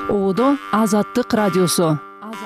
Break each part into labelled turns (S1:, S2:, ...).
S1: Оодо Азаттык радиосу.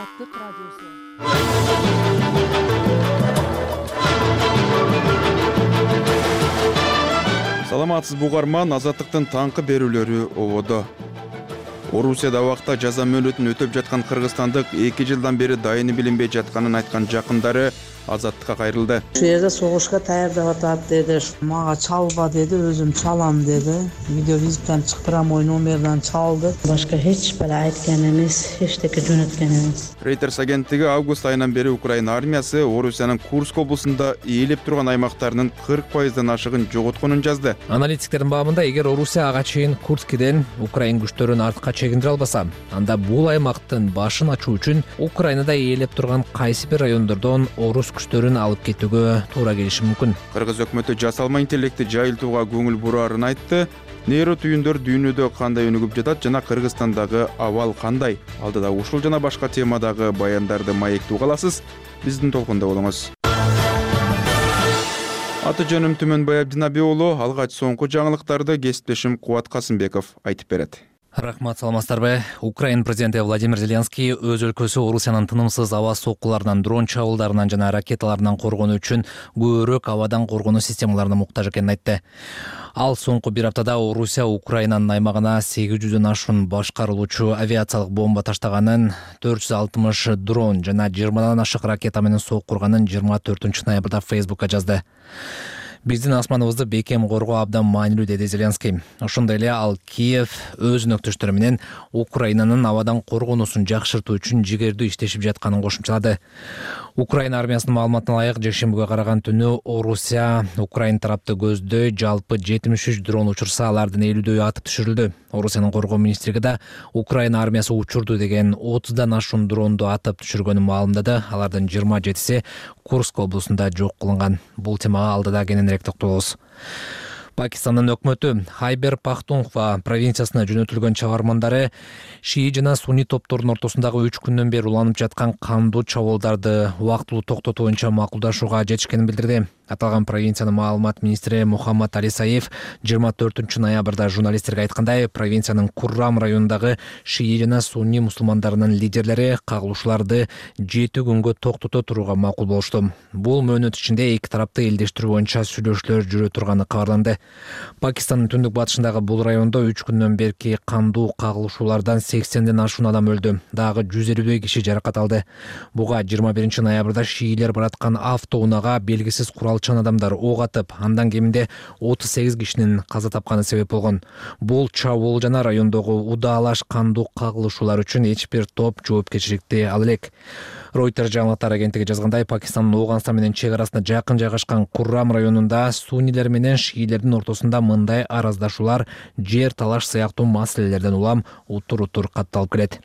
S2: Саламатсыз бугарман, Азаттыктын таңкы берүүлөрү ободо. Орусияда убакта жаза мөөнөтүн өтөп жаткан кыргызстандык 2 жылдан бери дайыны билинбей жатканын айткан жакындары Азаттыкка кайрылды.
S3: Şu yerде согушка даярдап атат деди. Мага чалба деди, өзүм чалам деди. Видеовизиттен чыктырам, мой номерден чалды. Башка эч бир айткан эмес, эчтеке жөнөткөн эмес.
S2: Reuters агенттиги август айынан бери Украина армиясы Орусиянын Курск облусунда ээлеп турган аймактарынын 40%дан ашыгын жоготконун жазды.
S4: Аналитиктердин баамында, эгер Орусия ага чейин Курскиден Украин күчтөрүн артка чегиндире албаса, анда бул аймактын башын ачуу үчүн Украинада ээлеп турган кайсы бир райондордон орус күчтөрүн алып кетүүгө туура келиши мүмкүн.
S2: Кыргыз өкмөтү жасалма интеллекти жайылтууга көңүл бураарын айтты. Нейро түйүндөр дүйнөдө кандай өнүгүп жатат жана Кыргызстандагы абал кандай? Алдыда ушул жана башка темадагы баяндарды маектүү каласыз. Биздин толкунда болуңуз. Аты жөнүм Түмөнбай Абдинаби уулу, алгач соңку жаңылыктарды кесиптешим Кубат Касымбеков айтып берет.
S4: Рахмат, саламатсыздарбы. Украин президенти Владимир Зеленский өз өлкөсү Орусиянын тынымсыз аба соккуларынан, дрон чабуулдарынан жана ракеталарынан коргонуу үчүн көбүрөөк абадан коргонуу системаларына муктаж экенин айтты. Ал соңку бир аптада Орусия Украинанын аймагына 800дөн ашуун башкарылуучу авиациялык бомба таштаганын, 460 дрон жана 20дан ашык ракета менен соккурганын 24-ноябрда Facebookка жазды. Биздин асманыбызды бекем коргоо абдан маанилүү, деди Зеленский. Ошондой эле ал Киев өз өнөктөштөрү менен Украинанын абадан коргонуусун жакшыртуу үчүн жигердүү иштешип жатканын кошумчалады. Украина армиясынын маалыматына ылайык, жекшембиге караган түнү Орусия Украин тарапты көздөй жалпы 73 дрон учурса, алардын 50дөйү атып түшүрүлдү. Орусиянын коргоо министрлиги да Украина армиясы учурду деген 30дан ашуун дронду атып түшүргөнүн маалымдады. Алардын 27си Курск облусунда жок кылынган. Бул темага алдыда кененирээк токтолобуз. Пакистандын өкмөтү Хайбер Пахтунхва провинциясына жөнөтүлгөн чабармандары шии жана сунни топтордун ортосундагы 3 күндөн бери уланып жаткан кандуу чабуулдарды убактылуу токтотуу боюнча макулдашууга жетишкенин билдирди. Аталган провинциянын маалымат министри Мухаммад Али Саиф 24-ноябрда журналисттерге айткандай, провинциянын Куррам районундагы шии жана сунни мусулмандарынын лидерлери кагылышууларды 7 күнгө токтото турууга макул болушту. Бул мөөнөт ичинде эки тарапты элдештирүү боюнча сүйлөшүүлөр жүрө турганы кабарланды. Пакистандын түндүк батышындагы бул райондо 3 күндөн берки кандуу кагылышуулардан 80ден ашуун адам өлдү. Дагы 150 киши жаракат алды. Буга 21-ноябрда шиилер бараткан автоунаага белгисиз куралчан адамдар ок атып, андан кеминде 38 кишинин каза тапканы себеп болгон. Бул чабуул жана райондогу удаалаш кандуу кагылышуулар үчүн эч бир топ жоопкерчиликти ала элек. Reuters жаңылыктар агенттиги жазгандай, Пакистандын Ооганстан менен чек арасына жакын жайгашкан Куррам районунда суннилер менен шиилердин ортосунда мындай араздашуулар, жер талаш сыяктуу маселелерден улам утур-утур катталып келет.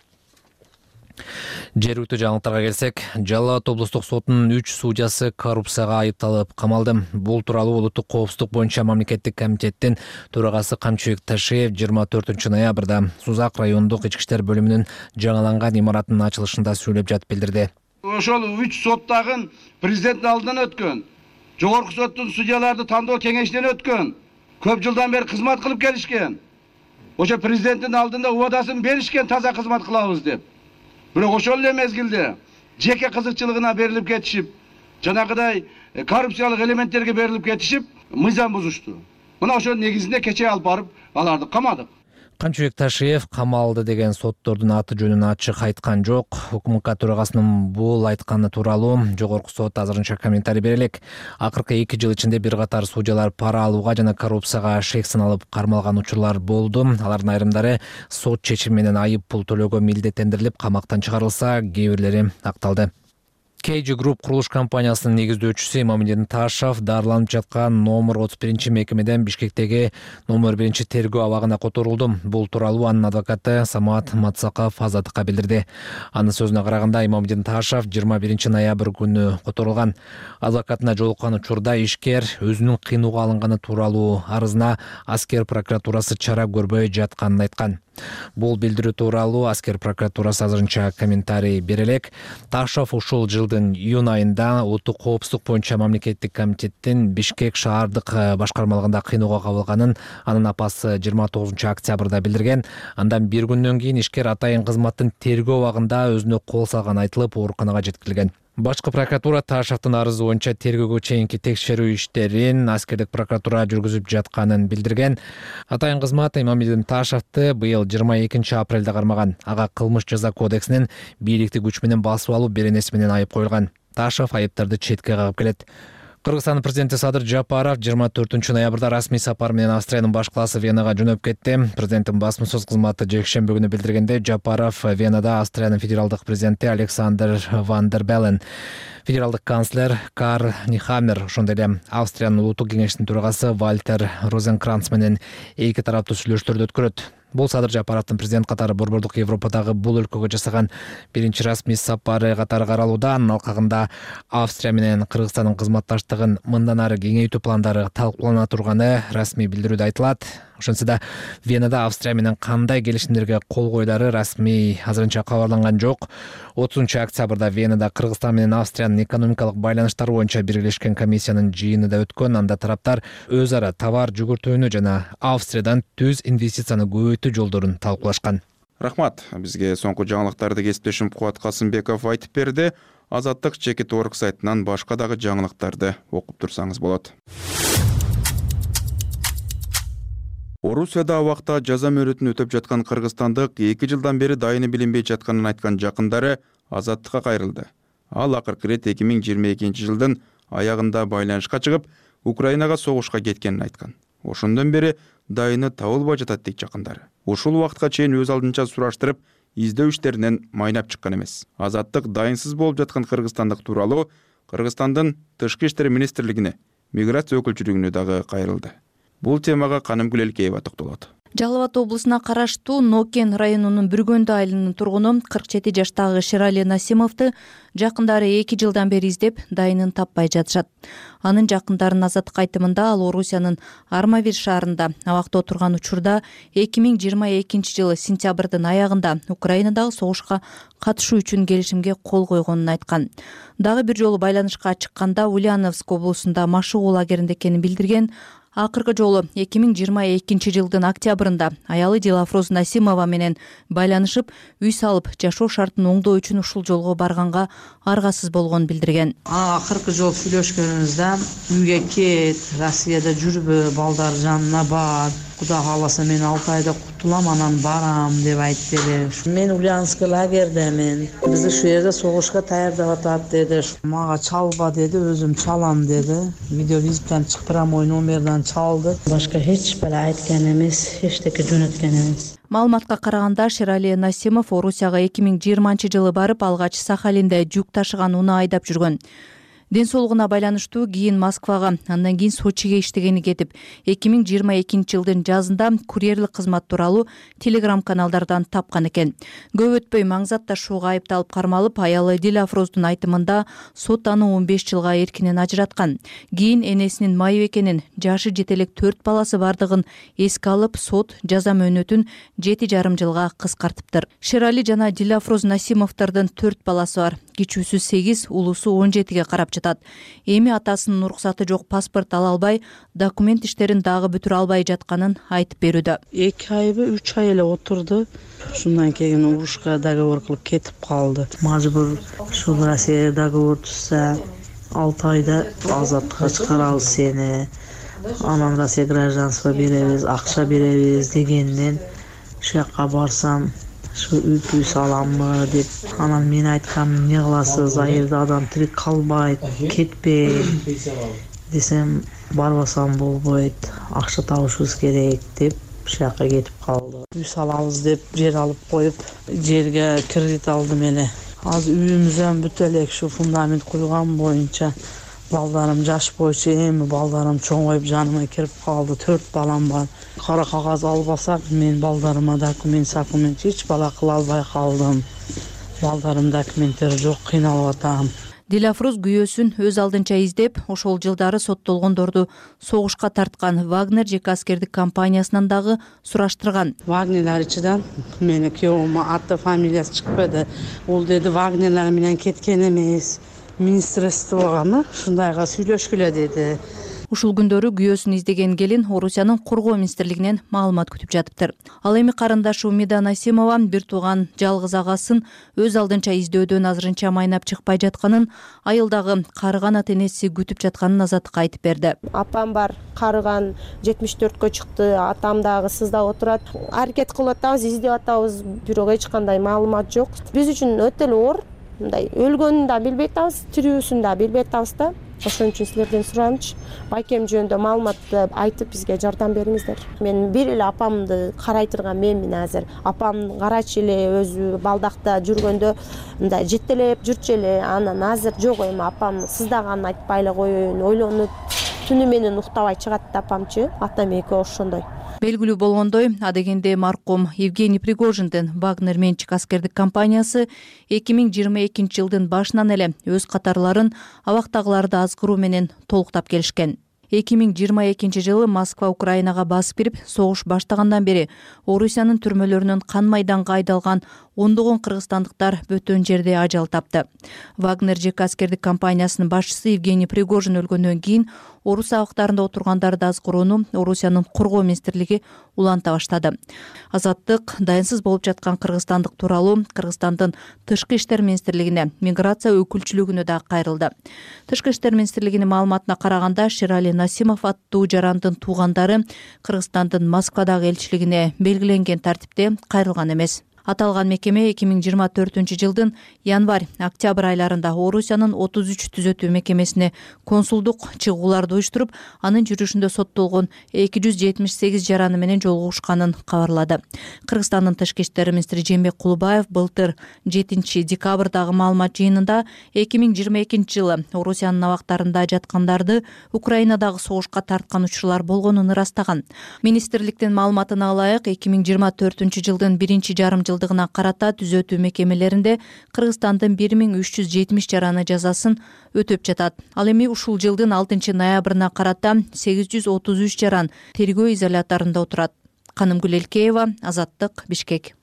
S4: Жергиликтүү жаңылыктарга келсек, Жалал Абад облустук сотунун 3 судьясы коррупцияга айыпталып камалды. Бул тууралуу улуттук коопсуздук боюнча мамлекеттик комитеттин төрагасы Камчыбек Ташиев 24-ноябрда Сузак райондук ички иштер бөлүмүнүн жаңыланган имаратынын ачылышында сүйлөп жатып билдирди.
S5: Ошол 3 соттагын президенттин алдынан өткөн, жогорку соттун судьяларды тандоо кеңешинен өткөн, көп жылдан бери кызмат кылып келишкен. Ошо президенттин алдында убадасын беришкен, таза кызмат кылабыз деп. Бирок ошол эле мезгилде жеке кызыкчылыгына берилип кетишип, жанагыдай коррупциялык элементтерге берилип кетишип, мыйзам бузушту. Мына ошонун негизинде кече алып барып аларды камадык.
S4: Камчыбек Ташиев камалды деген соттордун аты жөнүн ачык айткан жок. УКМК төрагасынын бул айтканы тууралуу жогорку сот азырынча комментарий бере элек. Акыркы 2 жыл ичинде бир катар судьялар пара алууга жана коррупцияга шек саналып кармалган учурлар болду. Алардын айрымдары сот чечими менен айып пул төлөөгө милдеттендирилип, камактан чыгарылса, кээ бирлери акталды. KG Group курулуш компаниясынын негиздөөчүсү Имамидин Ташев дарыланып жаткан номер 31 мекемеден Бишкектеги номер 1 тергөө абагына которулду. Бул тууралуу анын адвокаты Самат Мацаков Азаттыкка билдирди. Анын сөзүнө караганда, Имамидин Ташев 21 ноябрь күнү которулган. Адвокатына жолуккан учурда ишкер өзүнүн кыйноого алынганы тууралуу арызына аскер прокуратурасы чара көрбөй жатканын айткан. Бул билдирүү тууралуу аскер прокуратурасы азырынча комментарий бере элек. Ташов ушул жылдын июнь айында улуттук коопсуздук боюнча мамлекеттик комитеттин Бишкек шаардык башкармалыгында кыйноого кабылганын анын апасы 29 октябрда билдирген. Андан бир күндөн кийин ишкер атайын кызматтын тергөө убагында өзүнө кол салганы айтылып, ооруканага жеткирилген. Башкы прокуратура Ташовдун арызы боюнча тергөөгө чейинки текшерүү иштерин аскердик прокуратура жүргүзүп жатканын билдирген. Атайын кызмат Имамидин Ташовду быйыл 22 апрелде кармаган. Ага кылмыш жаза кодексинин бийликти күч менен басып алуу беренеси менен айып коюлган. Ташов айыптарды четке кагып келет. Кыргызстан президенти Садыр Жапаров 24 ноябрда расмий сапар менен Австриянын баш калаасы Венага жөнөп кетти. Президенттин басма сөз кызматы жекшемби күнү билдиргенде, Жапаров Венада Австриянын федералдык президенти Александр ван дер Беллен, федералдык канцлер Карл Нихаммер, ошондой эле Австриянын улуттук кеңештин төрагасы Вальтер Розенкранц менен эки тараптуу сүйлөшүүлөрдү өткөрөт. Бул Садыр Жапаровдун президент катары Борбордук Европадагы бул өлкөгө жасаган биринчи расмий сапары катары каралууда. Анын алкагында Австрия менен Кыргызстандын кызматташтыгын мындан ары кеңейтүү пландары талкуулана турганы расмий билдирүүдө айтылат. Ошентсе да Венада Австрия менен кандай келишимдерге кол коюлары расмий азырынча кабарланган жок. 30 октябрда Венада Кыргызстан менен Австриянын экономикалык байланыштары боюнча биргелешкен комиссиянын жыйыны да өткөн. Анда тараптар өз ара товар жүгүртүүнү жана Австриядан түз инвестицияны көбөйтүү жолдорун талкуулашкан.
S2: Рахмат. Бизге соңку жаңылыктарды кесиптешим Кубат Касымбеков айтып берди. Азаттык Чекит.org сайтынан башка дагы жаңылыктарды окуп турсаңыз болот. Орусияда абакта жаза мөөнөтүн өтөп жаткан кыргызстандык 2 жылдан бери дайыны билинбей жатканын айткан жакындары азаттыкка кайрылды. Ал акыркы ирет 2022 жылдын аягында байланышка чыгып, Украинага согушка кеткенин айткан. Ошондон бери дайыны табылбай жатат дейт жакындары. Ушул убакытка чейин өз алдынча сураштырып, издөө иштеринен майнап чыккан эмес. Азаттык дайынсыз болуп жаткан кыргызстандык тууралуу Кыргызстандын Тышкы иштер министрлигине, миграция өкүлчүлүгүнө дагы кайрылды. Бул темага Канымгүл Элкеева токтолот.
S1: Жалал Абад облусуна караштуу Нокен районунун Бүргөндө айылынын тургуну 47 жаштагы Шерали Насимовду жакындары 2 жылдан бери издеп, дайынын таппай жатышат. Анын жакындарынын азаттык айтымында ал Орусиянын Армавир шаарында абакта отурган учурда 2022 жылы сентябрдын аягында Украинадагы согушка катышуу үчүн келишимге кол койгонун айткан. Дагы бир жолу байланышка чыкканда Ульяновск облусунда машыгуу лагеринде экенин билдирген. Акыркы жолу 2022 жылдын октябрында аялы Дилафроз Насимова менен байланышып, үй салып, жашоо шартын оңдоо үчүн ушул жолго барганга аргасыз болгонун билдирген.
S3: Акыркы жолу сүйлөшкөнүбүздө үйгө кет, Россияда жүрбө, балдар жанына бар. Куда кааласа мен 6 айда кутулам, анан барам деп айтты эле. Мен Ульяновск лагердемин. Бизди шу жерде согушка даярдап атат деди. Мага чалба деди, өзүм чалам деди. Видеовизиттен чыктырам, мой номерден чалды. Башка эч бир айткан эмес, эчтеке жөнөткөн эмес.
S1: Маалыматка караганда Шерали Насимов Орусияга 2020 жылы барып, алгач Сахалинде жүк ташыган унаа айдап жүргөн. Ден соолугуна байланыштуу кийин Москвага, андан кийин Сочиге иштегени кетип, 2022 жылдын жазында курьерлик кызмат тууралуу телеграм каналдардан тапкан экен. Көп өтпөй маңзат ташууга айыпталып кармалып, аялы Дилафроздун айтымында сот аны 15 жылга эркинен ажыраткан. Кийин энесинин майып экенин, жашы жете элек 4 баласы бардыгын эске алып, сот жаза мөөнөтүн 7,5 жылга кыскартыптыр. Шерали жана Дилафроз Насимовдордун 4 баласы бар. Кичүүсү 8, улуусу 17ге карап жатат. Эми атасынын уруксаты жок паспорт ала албай, документ иштерин дагы бүтүрө албай жатканын айтып берүүдө.
S3: 2 айбы 3 ай эле отурду. Шундан кийин урушка договор кылып кетип калды. Мажбур ушул Россия договор түзсө 6 айда азаттыкка чыгарабыз сени. Анан Россия гражданство беребиз, акча беребиз дегенден шу жака барсам шу үй саламмы деп, анан мен айткам, эмне кыласыз, айылда адам тирик калбайт, кетпей десем, барбасам болбойт, акча табышыбыз керек деп шу жака кетип калды. Үй салабыз деп жер алып коюп, жерге кредит алдым эле. Азыр үйүмүздөн бүтө элек шу фундамент куйган боюнча балдарым жаш бойчу, эми балдарым чоңоюп жаныма кирип калды. 4 балам бар. Кара кагаз албасак, мен балдарыма документ эч бала кыла албай калдым. Балдарым документтери жок, кыйналып атам.
S1: Диляфруз күйөөсүн өз алдынча издеп, ошол жылдары соттолгондорду согушка тарткан Вагнер жеке аскердик компаниясынан дагы сураштырган.
S3: Вагнерлер ичиден мени күйөөм аты фамилиясы чыкпады. Ол деди Вагнерлер менен кеткен эмес, министрлствогамы ушундайга сүйлөшкүлө деди.
S1: Ушул күндөрү күйөөсүн издеген келин Орусиянын коргоо министрлигинен маалымат күтүп жатыптыр. Ал эми карындашы Умида Насимова бир тууган жалгыз агасын өз алдынча издөөдөн азырынча майнап чыкпай жатканын, айылдагы карыган ата энеси күтүп жатканын Азаттыкка айтып берди.
S6: Апам бар, карыган 74кө чыкты, атам дагы сызда отурат. Аракет кылып атабыз, издеп атабыз, бирок эч кандай маалымат жок. Биз үчүн өтө эле оор. Мындай өлгөнүн да билбей атабыз, тирүүсүн да билбей атабыз да. Ошон үчүн силерден сурамчы, байкем жөнүндө маалыматты айтып бизге жардам бериңиздер. Мен бир эле апамды карай турган менмин азыр. Апам карачы эле өзү балдакта жүргөндө мындай жетелеп жүрчү эле. Анан азыр жок эми апам сыздаганын айтпай эле коеюн, ойлонуп түнү менен уктабай чыгат да апамчы. Атам эки ошондой.
S1: Белгилүү болгондой, адегенде маркум Евгений Пригожиндин Вагнер менчик аскердик компаниясы 2022 жылдын башынан эле өз катарларын абактагыларды азгыруу менен толуктап келишкен. 2022 жылы Москва Украинага басып кирип, согуш баштагандан бери Орусиянын түрмөлөрүнөн кан майданга айдалган ондогон кыргызстандыктар бөтөн жерде ажал тапты. Вагнер жеке аскердик компаниясынын башчысы Евгений Пригожин өлгөндөн кийин орус абактарында отургандарды азгырууну Орусиянын коргоо министрлиги уланта баштады. Азаттык дайынсыз болуп жаткан кыргызстандык тууралуу Кыргызстандын тышкы иштер министрлигине, миграция өкүлчүлүгүнө да кайрылды. Тышкы иштер министрлигинин маалыматына караганда, Шерали Насимов аттуу жарандын туугандары Кыргызстандын Москвадагы элчилигине белгиленген тартипте кайрылган эмес. Аталган мекеме 2024 жылдын январь-октябрь айларында Орусиянын 33 түзөтүү мекемесине консулдук чыгууларды уюштуруп, анын жүрүшүндө соттолгон 278 жараны менен жолугушканын кабарлады. Кыргызстандын тышкы иштер министри Жээнбек Кулубаев былтыр 7 декабрдагы маалымат жыйынында 2022 жылы Орусиянын абактарында жаткандарды Украинадагы согушка тарткан учурлар болгонун ырастаган. Министрликтин маалыматына ылайык, 2024 жылдын 1 жылдыгына карата түзөтүү мекемелеринде Кыргызстандын 1370 жараны жазасын өтөп жатат. Ал эми ушул жылдын 6 ноябрына карата 833 жаран тергөө изоляторунда отурат. Канымгүл Элкеева, Азаттык, Бишкек.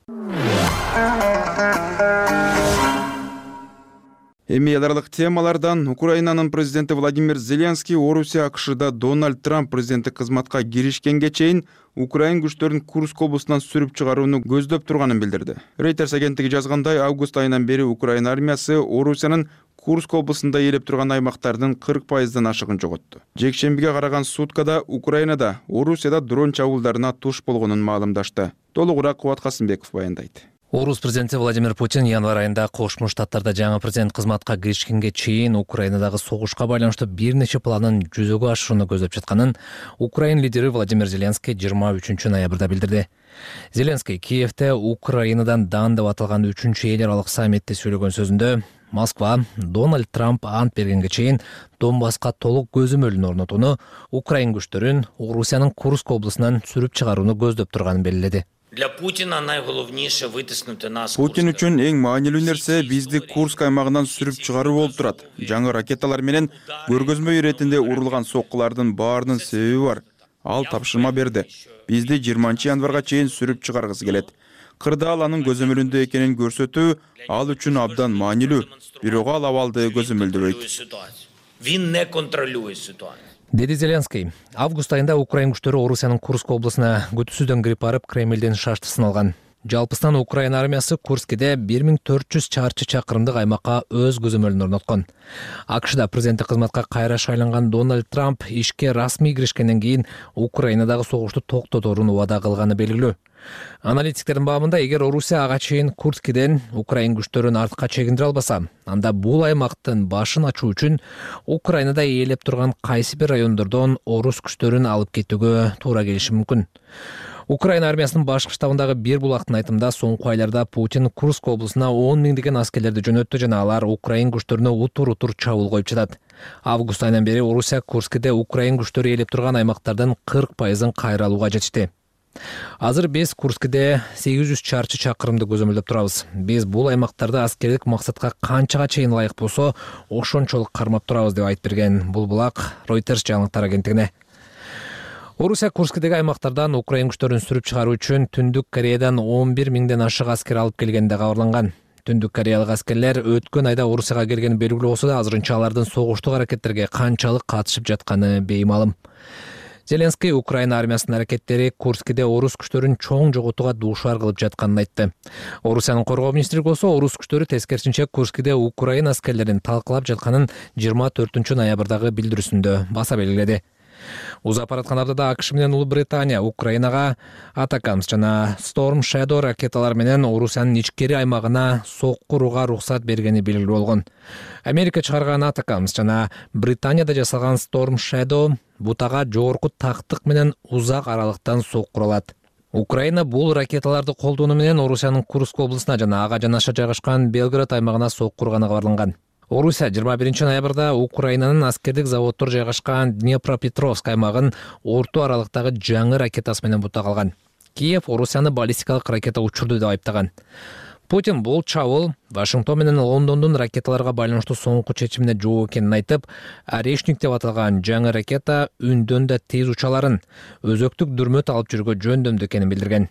S2: Эми ядролук темалардан Украинанын президенти Владимир Зеленский Орусия АКШда Дональд Трамп президенттик кызматка киришкенге чейин Украин күчтөрүн Курск облусунан сүрүп чыгарууну көздөп турганын билдирди. Reuters агенттиги жазгандай, август айынан бери Украин армиясы Орусиянын Курск облусунда ээлеп турган аймактардын 40%дан ашыгын жоготту. Жекшембиге караган суткада Украинада Орусияда дрон чабуулдарына туш болгонун маалымдашты. Толугураак Кубат Касымбеков баяндайт.
S4: Орус президенти Владимир Путин январь айында Кошмо Штаттарда жаңы президент кызматка киришкенге чейин Украинадагы согушка байланыштуу бир нече планын жүзөгө ашырууну көздөп жатканын Украин лидери Владимир Зеленский 23 ноябрда билдирди. Зеленский Киевте Украинадан дан деп аталган 3-эл аралык саммитте сүйлөгөн сөзүндө Москва Дональд Трамп ант бергенге чейин Донбасска толук көзөмөлүн орнотууну, Украин күчтөрүн Орусиянын Курск облусунан сүрүп чыгарууну көздөп турганын белгиледи.
S2: Путин үчүн эң маанилүү нерсе бизди Курск аймагынан сүрүп чыгаруу болуп турат. Жаңы ракеталар менен көргөзмө иретинде урулган соккулардын баарынын себеби бар. Ал тапшырма берди. Бизди 20 январга чейин сүрүп чыгаргысы келет. Кырда ал анын көзөмөлүндө экенин көрсөтүү ал үчүн абдан маанилүү. Бирок ал абалды көзөмөлдөбөйт.
S4: Деди Зеленский. Август айында Украин күчтөрү Орусиянын Курск облусуна күтүүсүздөн кирип барып Кремлден шаштысын алган. Жалпысынан Украин армиясы Курскиде 1400 чарчы чакырымдык аймакка өз көзөмөлүн орноткон. АКШда президенттик кызматка кайра шайланган Дональд Трамп ишке расмий киришкенден кийин Украинадагы согушту токтоторун убада кылганы белгилүү. Аналитиктердин баамында, эгер Орусия ага чейин Курскиден Украин күчтөрүн артка чегиндире албаса, анда бул аймактын башын ачуу үчүн Украинада ээлеп турган кайсы бир райондордон орус күчтөрүн алып кетүүгө туура келиши мүмкүн. Украин армиясынын башкы штабындагы бир булактын айтымында, соңку айларда Путин Курск облусуна 10 миңдеген аскерлерди жөнөттү жана алар Украин күчтөрүнө утур чабуул коюп жатат. Август айынан бери Орусия Курскиде Украин күчтөрү ээлеп турган аймактардын 40%-ын кайра алууга жетишти. Азыр биз Курскиде 800 чарчы чакырымды көзөмөлдөп турабыз. Биз бул аймактарда аскердик максатка канчага чейин ылайык болсо, ошончолук кармап турабыз деп айтып берген бул булак Reuters жаңылыктар агенттигине. Орусия Курскидеги аймактардан Украин күчтөрүн сүрүп чыгаруу үчүн Түндүк Кореядан 11 миңден ашык аскер алып келгенде кабарланган. Түндүк Кореялык аскерлер өткөн айда Орусияга келгени белгилүү болсо да, азырынча алардын согуштук аракеттерге канчалык катышып жатканы беймалым. Зеленский Украина армиясынын аракеттери Курскиде орус күчтөрүн чоң жоготууга дуушар кылып жатканын айтты. Орусиянын коргоо министри болсо, орус күчтөрү тескерисинче Курскиде Украина аскерлерин талкалап жатканын 24 ноябрдагы билдирүүсүндө баса белгиледи. Узапарат каналда АКШ менен Улуу Британия Украинага Атакамс жана Storm Shadow ракеталар менен Орусиянын ичкери аймагына сокку урууга уруксат бергени белгилүү болгон. Америка чыгарган Атакамс жана Британияда жасалган Storm Shadow бутага жогорку тактык менен узак аралыктан сокку алат. Украина бул ракеталарды колдонуу менен Орусиянын Курск облусуна жана ага жанаша жайгашкан Белгород аймагына сокку урганы кабарланган. Орусия 21 ноябрда Украинанын аскердик заводдор жайгашкан Днепропетровск аймагын орто аралыктагы жаңы ракетасы менен бута калган. Киев Орусияны баллистикалык ракета учурду деп айыптаган. Путин бул чабуул Вашингтон менен Лондондун ракеталарга байланыштуу соңку чечимине жооп экенин айтып, Орешник деп аталган жаңы ракета үндөн да тез учаларын, өзөктүк дүрмөт алып жүргө жөндөмдүү экенин билдирген.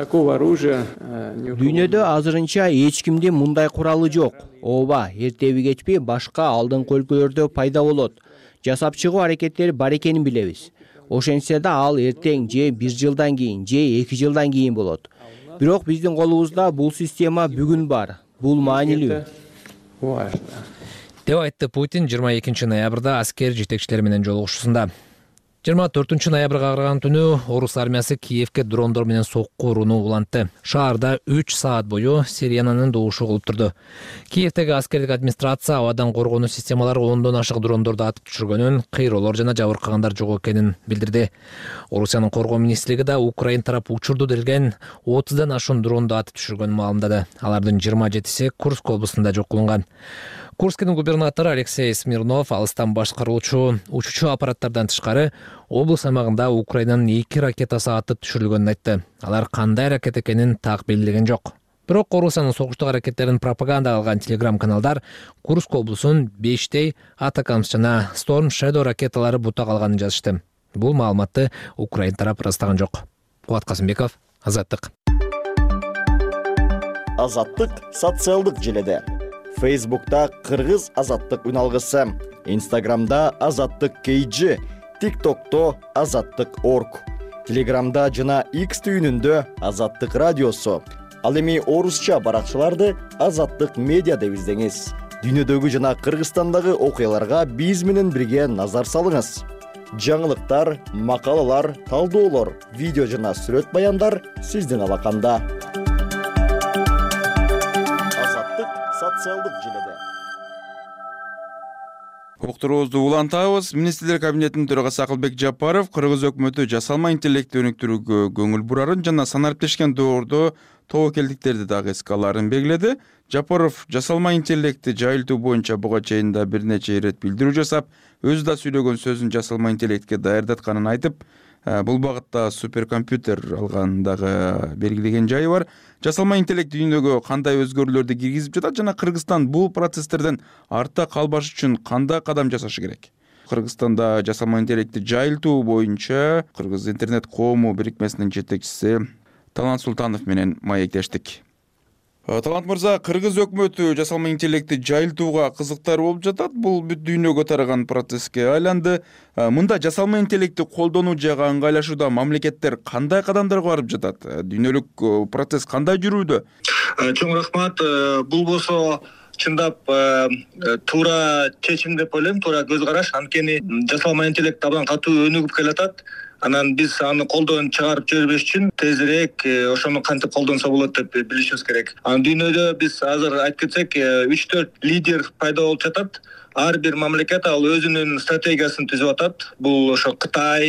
S7: Дүйнөдө азырынча эч кимдин мындай куралы жок. Ооба, эртеби кечпи башка алдыңкы өлкөлөрдө пайда болот. Жасап чыгуу аракеттери бар экенин билебиз. Ошентсе да ал эртең же 1 жылдан кийин, же 2 жылдан кийин болот. Бирок биздин колубузда бул система бүгүн бар. Бул маанилүү.
S4: Деп айтты Путин 22 ноябрда аскер жетекчилери менен жолугушуусунда. 24 ноябрга кырган түнү орус армиясы Киевке дрондор менен сокку урууну улантты. Шаарда 3 саат бою сиренанын добушу кылып турду. Киевдеги аскердик администрация абадан коргонуу системалары 10дон ашык дрондорду атып түшүргөнүн, кыйроолор жана жабыркагандар жок экенин билдирди. Орусиянын коргоо министрлиги да Украин тарапы учурду делген 30дан ашуун дронду атып түшүргөнүн маалымдады. Алардын 27си Курск облусунда жок кылынган. Курскинин губернатору Алексей Смирнов алыстан башкарылуучу учуучу аппараттардан тышкары облус аймагында Украинанын 2 ракетасы атып түшүрүлгөнүн айтты. Алар кандай ракет экенин так белгилеген жок. Бирок Орусиянын согуштук аракеттерин пропаганда кылган телеграм-каналдар Курск облусунун 5 Атакамс жана Storm Shadow ракеталары бута калганын жазышты. Бул маалыматты Украин тарапы ырастаган жок. Кубат Касымбеков, Азаттык.
S8: Азаттык социалдык желеде. Facebook'ta Кыргыз Азаттык үналгысы, Instagram'da Азаттык KG, TikTok'ta Азаттык.org, Telegram'da жана X түйүнүндө Азаттык радиосу. Ал эми орусча баракчаларды Азаттык медиа деп издеңиз. Дүйнөдөгү жана Кыргызстандагы окуяларга биз менен бирге назар салыңыз. Жаңылыктар, макалалар, талдоолор, видео жана сүрөт баяндар сиздин алаканда. Социалдык желеде.
S2: Уктуруубузду улантабыз. Министрлер кабинетинин төрагасы Акылбек Жапаров Кыргыз өкмөтү жасалма интеллектти өнүктүрүүгө көңүл бурарын жана санариптешкен доордо тобокелдиктерди дагы эске аларын белгиледи. Жапаров жасалма интеллектти жайылтуу боюнча буга чейин да бир нече ирет билдирүү жасап, өзү да сүйлөгөн сөзүн жасалма интеллектке даярдатканын айтып, бул багытта суперкомпьютер алган дагы белгилеген жайы бар. Жасалма интеллект дүйнөгө кандай өзгөрүүлөрдү киргизип жатат жана Кыргызстан бул процесстерден артта калбаш үчүн кандай кадам жасашы керек? Кыргызстанда жасалма интеллектти жайылтуу боюнча Кыргыз интернет коому бирикмесинин жетекчиси Талант Султанов менен маектештик. Талант мырза, Кыргыз өкмөтү жасалма интеллектти жайылтууга кызыктар болуп жатат. Бул бүт дүйнөгө тараган процесске айланды. Мында жасалма интеллектти колдонуу жагы ыңгайлашууда мамлекеттер кандай кадамдарга барып жатат? Дүйнөлүк процесс кандай жүрүүдө?
S9: Чоң рахмат. Бул болсо чындап туура чечим деп ойлойм, туура көз караш. Анткени жасалма интеллект абдан катуу өнүгүп келатат. Анан биз аны колдон чыгарып жибербеш үчүн тезирээк ошону кантип колдонсо болот деп билишибиз керек. Анан дүйнөдө биз азыр айтып кетсек 3-4 лидер пайда болуп жатат. Ар бир мамлекет ал өзүнүн стратегиясын түзүп атат. Бул ошо Кытай,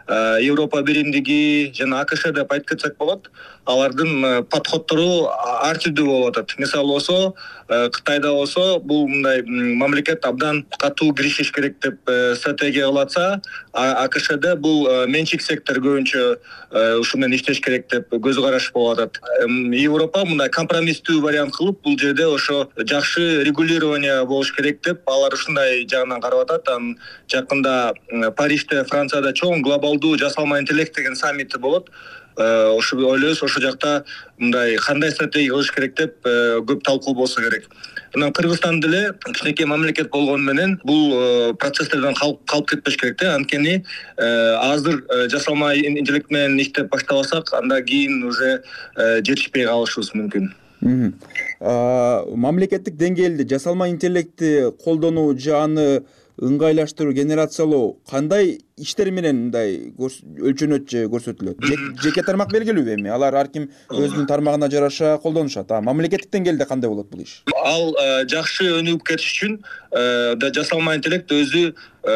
S9: Европа биримдиги жана АКШ деп айтып кетсек болот, алардын подходдору ар түрдүү болуп атат. Мисалы болсо, Кытайда болсо бул мындай мамлекет абдан катуу киришиш керек деп стратегия кылып атса, АКШда бул менчик сектор көбүнчө ушу менен иштеш керек деп көз караш болуп атат. Европа мындай компромисстүү вариант кылып, бул жерде ошо жакшы регулирование болуш керек деп алар ушундай жагынан карап атат. Жакында Парижде, Францияда чоң глобалдуу жасалма интеллект деген саммити болот. Ошо ойлойбуз, ошо жакта мындай кандай стратегия кылыш керек деп көп талкуу болсо керек. Анан Кыргызстан деле кичинекей мамлекет болгону менен бул процесстерден калып кетпеш керек да. Анткени азыр жасалма интеллект менен иштеп баштабасак, анда кийин уже жетишпей калышыбыз мүмкүн.
S2: Мамлекеттик деңгээлде жасалма интеллектти колдонуу же аны ыңгайлаштыруу, генерациялоо кандай иштер менен мындай өлчөнөт же көрсөтүлөт? Жеке тармак белгилүүбү эми? Алар ар ким өзүнүн тармагына жараша колдонушат. Мамлекеттик деңгээлде кандай болот бул иш?
S9: Ал жакшы өнүгүп кетиш үчүн жасалма интеллект өзү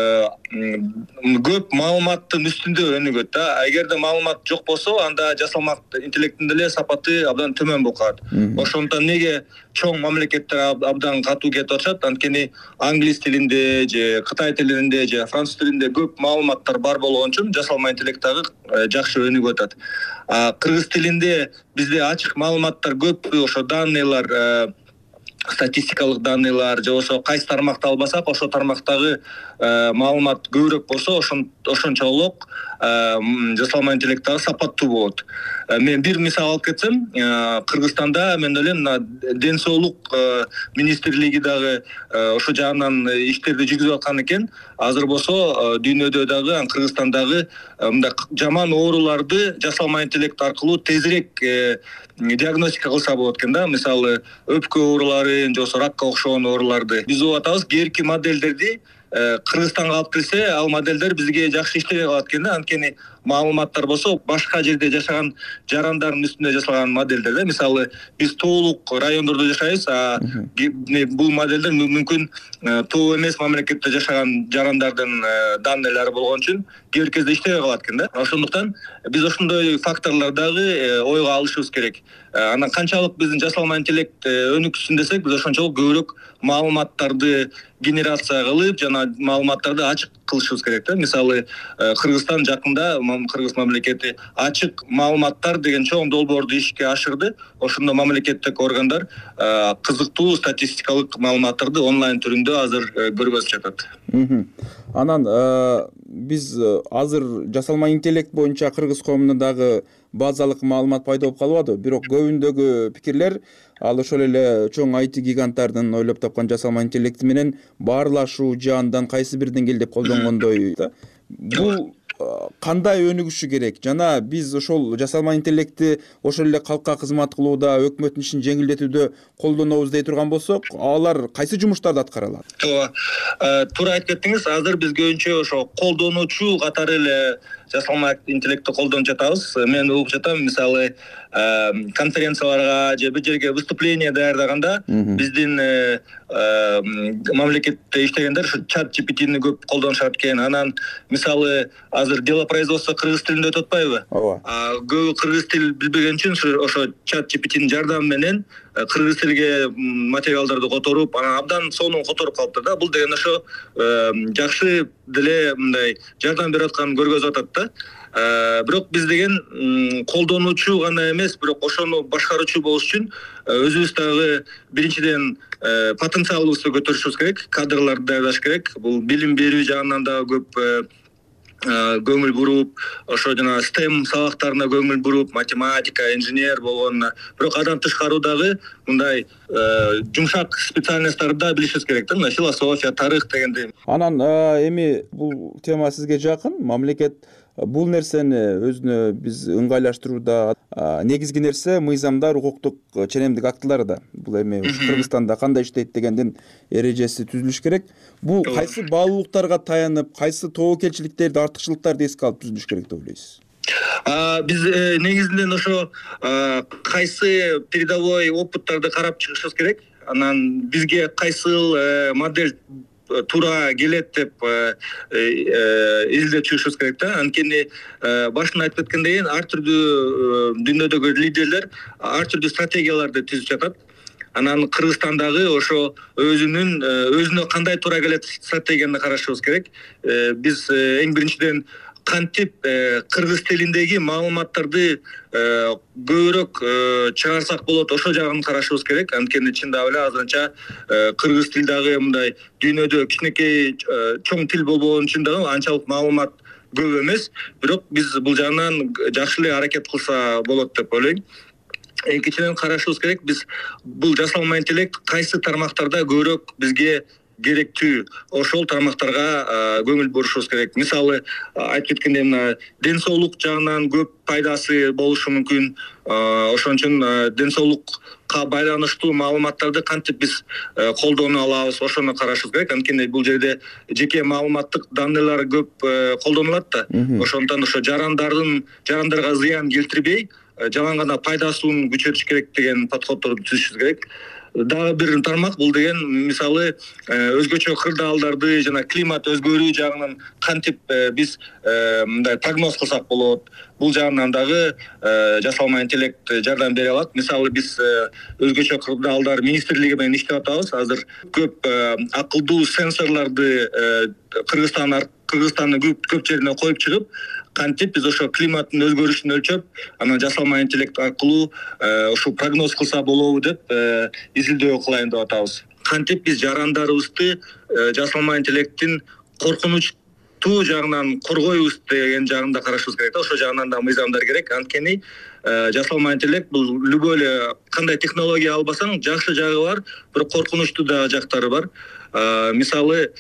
S9: көп маалыматтын үстүндө өнүгөт да. Эгерде маалымат жок болсо, анда жасалма интеллекттин деле сапаты абдан төмөн болуп калат. Ошондуктан неге чоң мамлекеттер абдан катуу кетип атышат? Анткени англис тилинде же Кытай тилинде же француз тилинде көп маалыматтар бар болгон үчүн жасалма интеллект дагы жакшы өнүгүп атат. Кыргыз тилинде бизде ачык маалыматтар көп, ошо данныйлар, статистикалык данныйлар же болсо кайсы тармакты албасак, ошо тармактагы маалымат көбүрөөк болсо, ошончолук жасалма интеллект дагы сапаттуу болот. Мен бир мисал алып кетсем, Кыргызстанда мен ойлойм, ден соолук министрлиги дагы ошо жагынан иштерди жүргүзүп аткан экен. Азыр болсо дүйнөдө дагы, Кыргызстандагы мындай жаман ооруларды жасалма интеллект аркылуу тезирээк диагностика кылса болот экен да. Мисалы, өпкө ооруларын же болсо ракка окшогон ооруларды биз угуп атабыз. Кээки моделдерди Кыргызстанга алып келсе, ал моделдер бизге жакшы иштебей калат экен да. Анткени маалыматтар болсо башка жерде жашаган жарандардын үстүндө жасалган моделдер да. Мисалы, биз тоолук райондордо жашайбыз, бул моделдер мүмкүн тоо эмес мамлекетте жашаган жарандардын данныйлары болгон үчүн кээ бир кезде иштебей калат экен да. Ошондуктан биз ошондой факторлор дагы ойго алышыбыз керек. Анан канчалык биздин жасалма интеллект өнүксүн десек, биз ошончолук көбүрөөк маалыматтарды генерация кылып жана маалыматтарды ачык кылышыбыз керек да. Мисалы, Кыргызстан жакында, Кыргыз мамлекети ачык маалыматтар деген чоң долбоорду ишке ашырды. Ошондо мамлекеттик органдар кызыктуу статистикалык маалыматтарды онлайн түрүндө азыр көргөзүп жатат.
S2: Анан биз азыр жасалма интеллект боюнча кыргыз коомунда дагы базалык маалымат пайда болуп калып атабы. Бирок көбүндөгү пикирлер ал ошол эле чоң IT гиганттардын ойлоп тапкан жасалма интеллекти менен баарлашуу же андан кайсы бир деңгээлде колдонгондой да. Бул кандай өнүгүшү керек? Жана биз ошол жасалма интеллектти ошол эле калкка кызмат кылууда, өкмөттүн ишин жеңилдетүүдө колдонобуз дей турган болсок, алар кайсы жумуштарды аткара алат?
S9: Туура айтып кеттиңиз. Азыр биз көбүнчө ошо колдонуучу катары эле жасалма интеллектти колдонуп жатабыз. Мен угуп жатам, мисалы, конференцияларга же бир жерге выступление даярдаганда биздин мамлекетте иштегендер ушу чат GPT-ни көп колдонушат экен. Анан мисалы, азыр делопроизводство кыргыз тилинде өтүп атпайбы? Көбү кыргыз тил билбеген үчүн ошо чат GPT-нин жардамы менен кыргыз тилге материалдарды которуп, анан абдан сонун которуп калыптыр да. Бул деген ошо жакшы деле мындай жардам берип атканын көргөзүп атат да. Бирок биз деген колдонуучу гана эмес, бирок ошону башкаруучу болуш үчүн өзүбүз дагы биринчиден потенциалыбызды көтөрүшүбүз керек, кадрларды даярдаш керек. Бул билим берүү жагынан да көп көңүл буруп, ошо жана STEM сабактарына көңүл буруп, математика, инженер болгонуна. Бирок андан тышкары дагы мындай жумшак специальностьтарды билишибиз керек да, мына философия, тарых дегендей.
S2: Анан эми бул тема сизге жакын. Мамлекет бул нерсени өзүнө биз ыңгайлаштырууда негизги нерсе мыйзамдар, укуктук ченемдик актыларда. Бул эми Кыргызстанда кандай иштейт дегендин эрежеси түзүлүш керек. Бул кайсы баалуулуктарга таянып, кайсы тобокелчиликтерди, артыкчылыктарды эске алып түзүлүш керек деп ойлойсуз?
S9: Биз негизинен ошо кайсы передовой опыттарды карап чыгышыбыз керек. Анан бизге кайсыл модель туура келет деп изилдеп чыгышыбыз керек да. Анткени башында айтып кеткендей ар түрдүү дүйнөдөгү лидерлер ар түрдүү стратегияларды түзүп жатат. Анан Кыргызстандагы ошо өзүнө кандай туура келет стратегияны карашыбыз керек. Биз эң биринчиден кантип кыргыз тилиндеги маалыматтарды көбүрөөк чыгарсак болот, ошол жагын карашыбыз керек. Анткени чындап эле азырынча кыргыз тили дагы мындай дүйнөдө кичинекей чоң тил болбогон үчүн дагы анчалык маалымат көп эмес. Бирок биз бул жагынан жакшы эле аракет кылса болот деп ойлойм. Экинчиден карашыбыз керек, биз бул жасалма интеллект кайсы тармактарда көбүрөөк бизге керектүү, ошол тармактарга көңүл бурушубуз керек. Мисалы айтып кеткендей мына ден соолук жагынан көп пайдасы болушу мүмкүн. Ошон үчүн ден соолукка байланыштуу маалыматтарды кантип биз колдоно алабыз, ошону карашыбыз керек. Анткени бул жерде жеке маалыматтык данныйлар көп колдонулат да. Ошондон ошо жарандарга зыян келтирбей, жалаң гана пайдасын күчөтүш керек деген подходдорду түзүшүбүз керек. Дагы бир тармак бул деген мисалы өзгөчө кырдаалдарды жана климат өзгөрүү жагынан кантип биз мындай прогноз кылсак болот. Бул жагынан дагы жасалма интеллект жардам бере алат. Мисалы биз өзгөчө кырдаалдар министрлиги менен иштеп атабыз. Азыр көп акылдуу сенсорлорду Кыргызстандын көп жерине коюп чыгып, кантип биз ошо климаттын өзгөрүшүн өлчөп, анан жасалма интеллект аркылуу ушул прогноз кылса болобу деп изилдөө кылайын деп атабыз. Кантип биз жарандарыбызды жасалма интеллекттин коркунучтуу жагынан коргойбуз деген жагын да карашыбыз керек. Ошол жагынан да мыйзамдар керек. Анткени жасалма интеллект бул любой эле кандай технология албасаң жакшы жагы бар, бирок коркунучтуу да жактары бар. Мисалы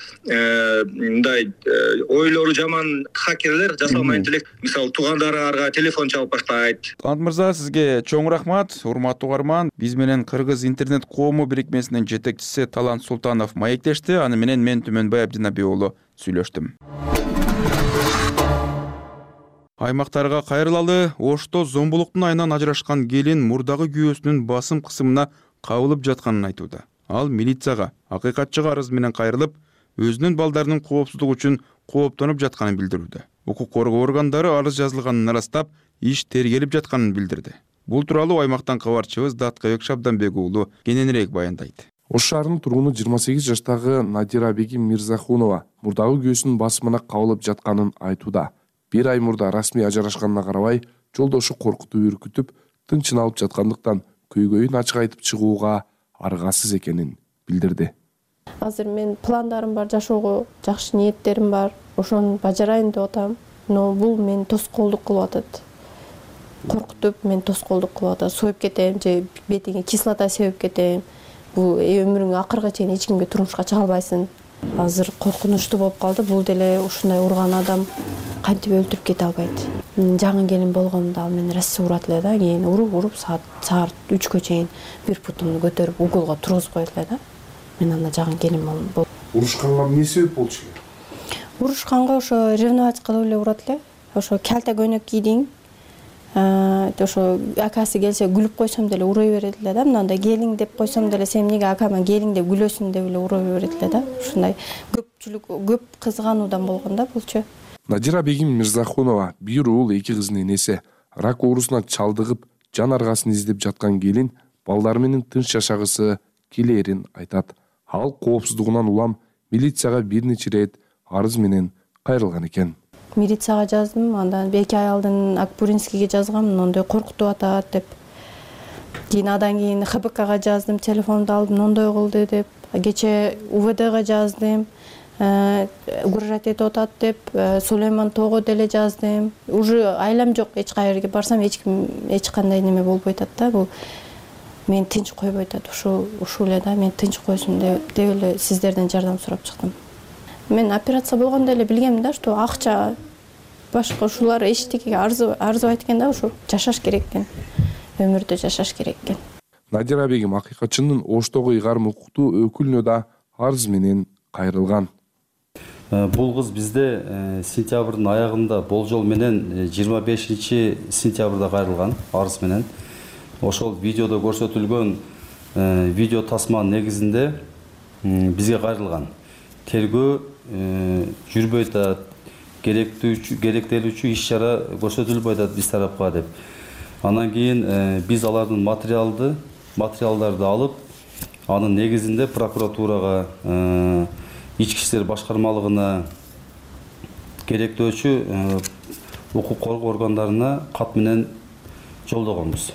S9: мындай ойлору жаман хакерлер жасалма интеллект мисалы туугандарыңарга телефон чалып баштайт.
S2: Талант мырза, сизге чоң рахмат. Урматтуу угарман, биз менен Кыргыз интернет коому бирикмесинин жетекчиси Талант Султанов маектешти. Аны менен мен Түмөнбай Абдинабий уулу сүйлөштүм. Аймактарга кайрылалы. Ошто зомбулуктун айынан ажырашкан келин мурдагы күйөөсүнүн басым кысымына кабылып жатканын айтууда. Ал милицияга акыйкатчыга арыз менен кайрылып, өзүнүн балдарынын коопсуздугу үчүн кооптонуп жатканын билдирүүдө. Укук коргоо органдары арыз жазылганын ырастап, иш тергелип жатканын билдирди. Бул тууралуу аймактан кабарчыбыз Даткабек Шабданбек уулу кененирээк баяндайт.
S10: Ош шаарынын тургуну 28 жаштагы Надира Бегим Мирзахунова мурдагы күйөөсүнүн басымына кабылып жатканын айтууда. Бир ай мурда расмий ажырашканына карабай, жолдошу коркутуп үркүтүп, тынчын алып жаткандыктан көйгөйүн ачык айтып чыгууга аргасыз экенин билдирди.
S6: Азыр мен пландарым бар, жашоого жакшы ниеттерим бар. Ошону бажарайын деп атам. Но бул мен тоскоолдук кылып атат. Коркутуп мен тоскоолдук кылып атат. Союп кетем же бетиңе кислота себип кетем. Бул өмүрүңө акырга чейин эч кимге турмушка чыга албайсың. Азыр коркунучтуу болуп калды. Бул деле ушундай урган адам кантип өлтүрүп кете албайт. Жаңы келин болгондо ал мени рассы урат эле да. Кийин уруп саат 3кө чейин бир путумду көтөрүп уголго тургузуп коет эле да. Мен анда жаңы келин болдум.
S10: Урушканга эмне себеп болчу?
S6: Урушканга ошо ревновать кылып эле урат эле. Ошо калта көйнөк кийдиң. Ошо акасы келсе күлүп койсом деле урай берет эле да. Мындай келиң деп койсом деле сен эмнеге акама келиң деп күлөсүң деп эле урай берет эле да. Ушундай көп кызгануудан болгон да булчу.
S10: Надира Бегим Мирзахунова бир уул 2 кыздын энеси. Рак оорусуна чалдыгып, жан аргасын издеп жаткан келин балдары менен тынч жашагысы келээрин айтат. Ал коопсуздугунан улам милицияга бир нече рет арыз менен кайрылган экен.
S6: Милицияга жаздым, андан 2 ай алдын Акбуринскийге жазгам, мондой коркутуп атат деп. Адан кийин ХБКга жаздым, телефонду алып мондой кылды деп. Кече УВДга жаздым. Угрожать этип атат деп, Сулейман Тоого деле жаздым. Уже айлам жок, эч кайерге барсам эч ким эч кандай неме болбой атат да. Бул мен тынч койбой атат. Ушул эле да, мен тынч койсун деп эле сиздерден жардам сурап чыктым. Мен операция болгондо эле билгем да, что акча башка ушулар эчтекеге арзыбайт экен да, ушу жашаш керек экен. Өмүрдө жашаш керек экен.
S10: Надира Бегим акыйкатчынын Оштогу ыйгарым укуктуу өкүлүнө да арыз менен кайрылган.
S11: Бул кыз бизде сентябрдын аягында болжол менен 25 сентябрда кайрылган арыз менен. Ошол видеодо көрсөтүлгөн видео тасманын негизинде бизге кайрылган. тергөө жүрбөй атат, керектелүүчү иш чара көрсөтүлбөй атат биз тарапка деп. Анан кийин биз алардын материалдарды алып, анын негизинде прокуратурага, ички иштер башкармалыгына, керектөөчү укук коргоо органдарына кат менен жолдогонбуз.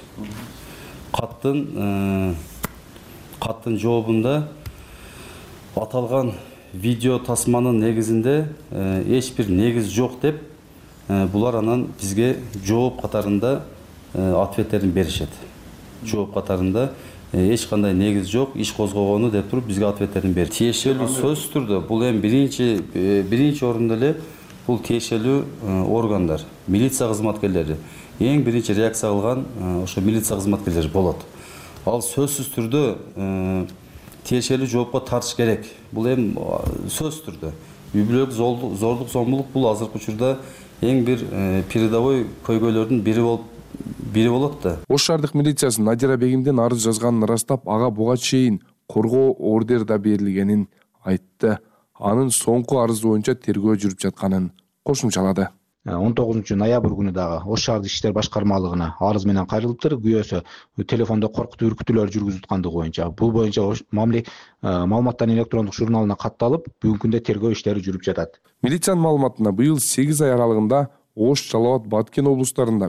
S11: Каттын жообунда аталган видео тасманын негизинде эч бир негиз жок деп, булар анан бизге жооп катарында ответтерин беришет. Жооп катарында эч кандай негиз жок, иш козгогону деп туруп бизге ответтерин берди. Тиешелүү сөзсүз түрдө бул эми биринчи орунда эле бул тиешелүү органдар, милиция кызматкерлери, эң биринчи реакция кылган ошо милиция кызматкерлери болот. Ал сөзсүз түрдө тиешелүү жоопко тартыш керек. Бул эми сөзсүз түрдө. Үй-бүлөлүк зордук зомбулук бул азыркы учурда эң бир передовой көйгөйлөрдүн бири болот да.
S10: Ош шаардык милициясы Надира Бегимден арыз жазганын ырастап, ага буга чейин коргоо ордер да берилгенин айтты. Анын соңку арызы боюнча тергөө жүрүп жатканын кошумчалады.
S12: 19 ноябрь күнү дагы Ош шаардык иштер башкармалыгына арыз менен кайрылыптыр. Күбөсү телефондо коркутуу үркүтүүлөр жүргүзүп аткандыгы боюнча. Бул боюнча маалыматтардын электрондук журналына катталып, бүгүнкү күндө тергөө иштери жүрүп жатат.
S10: Милициянын маалыматына быйыл 8 ай аралыгында Ош, Жалал Абад, Баткен облустарында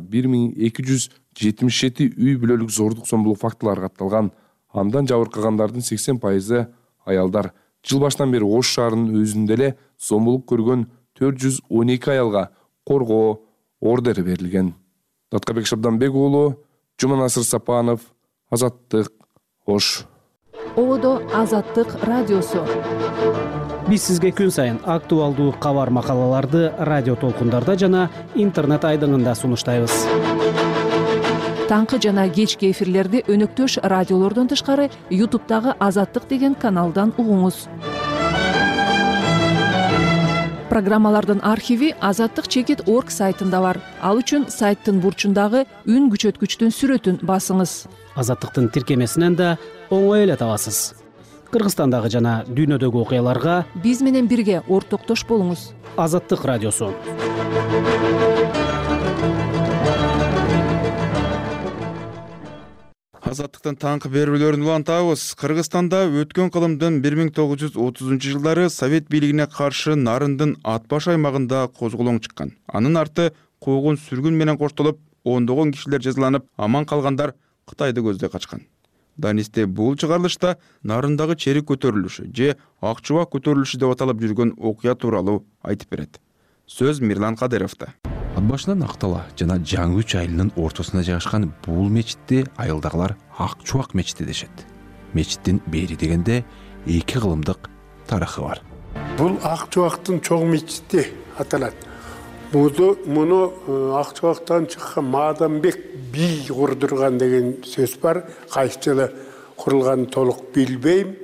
S10: 1277 үй-бүлөлүк зордук зомбулук фактылары катталган. Андан жабыркагандардын 80% аялдар. Жыл башынан бери Ош шаарынын өзүндө эле зомбулук көргөн 412 аялга коргоо ордери берилген. Даткабек Шабданбек уулу, Жуманасыр Сапанов, Азаттык, Ош.
S13: Ободо Азаттык радиосу.
S14: Биз сизге күн сайын актуалдуу кабар макалаларды радио толкундарда жана интернет айдыңында сунуштайбыз.
S13: Таңкы жана кечки эфирлерди өнөктөш радиолордон тышкары YouTube'дагы Азаттык деген каналдан угуңуз. Программалардын архиви azattik.org сайтында бар. Ал үчүн сайттын бурчундагы үн күчөткүчтүн сүрөтүн басыңыз.
S14: Азаттыктын тиркемесинен да оңой эле табасыз. Кыргызстандагы жана дүйнөдөгү окуяларга
S13: биз менен бирге ортоктош болуңуз.
S14: Азаттык радиосу.
S2: Азаттыктын таңкы берүүлөрүн улантабыз. Кыргызстанда өткөн кылымдын 1930 жылдары Совет бийлигине каршы Нарындын Атбаш аймагында козголоң чыккан. Анын арты куугун сүргүн менен коштолуп, ондогон кишилер жазаланып, аман калгандар Кытайды көздөй качкан. Данисте бул чыгарылышта Нарындагы черик көтөрүлүшү же Акчубак көтөрүлүшү деп аталып жүргөн окуя тууралуу айтып берет. Сөз Мирлан Кадыровдо.
S15: Атбашынан Актала жана Жаңгүч айылынын ортосунда жайгашкан бул мечитти айылдагылар Акчубак мечити дешет. Мечиттин бери дегенде 2 кылымдык тарыхы бар.
S16: Бул Акчубактын чоң мечити аталат. Муну Акчубактан чыккан Маданбек бий курдурган деген сөз бар. Кайсы жылы курулганын толук билбейм.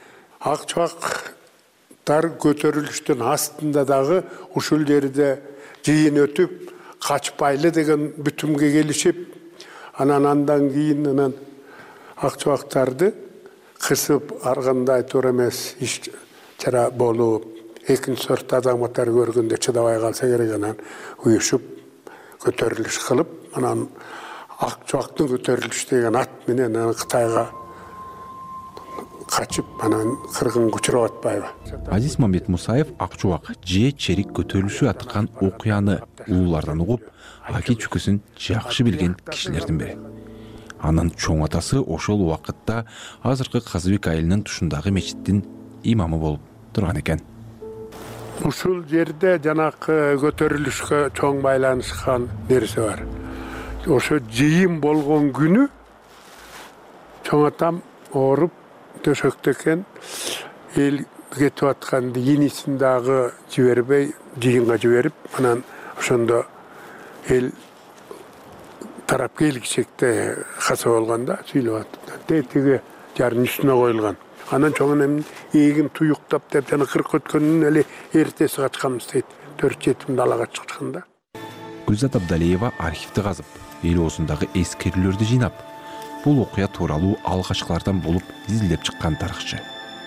S16: Акчубактар көтөрүлүштүн астында дагы ушул жерде жыйын өтүп, Качпайлы деген бүтүмгө келишип, андан кийин Акчубактарды кысып аргандай туура эмес иш чара болуп, экинчи сорт азаматтар көргөндө чыдабай калса керек, анан уюшуп көтөрүлүш кылып, анан Акчубактын көтөрүлүшү деген ат менен Кытайга качып, анан кыргынга учуруп атпайбы.
S15: Азиз Мамбет Мусаев Акчубак же черик көтөрүлүшү аткан окуяны уулардан угуп, аки чүкөсүн жакшы билген кишилердин бири. Анын чоң атасы ошол убакытта азыркы Казыбек айылынын тушундагы мечиттин имамы болуп турган экен.
S16: Ушул жерде жанакы көтөрүлүшкө чоң байланышкан нерсе бар. Ошо жыйын болгон күнү чоң атам ооруп төшөктө экен, эл кетип атканды енисин дагы жибербей, жыйынга жиберип, анан ошондо эл тарап келгичекте каса болгондо сүйлөп атты. Тиги жардын үстүнө коюлган. Анан чоң энем эгин туюктап деп жана кырк өткөнүн эле эртеси качканбыз дейт. 4-7 далага чыкканда.
S15: Гүлзат Абдалиева архивди казып, эл оозундагы эскерүүлөрдү жыйнап, бул окуя тууралуу алгачкылардан болуп изилдеп чыккан тарыхчы.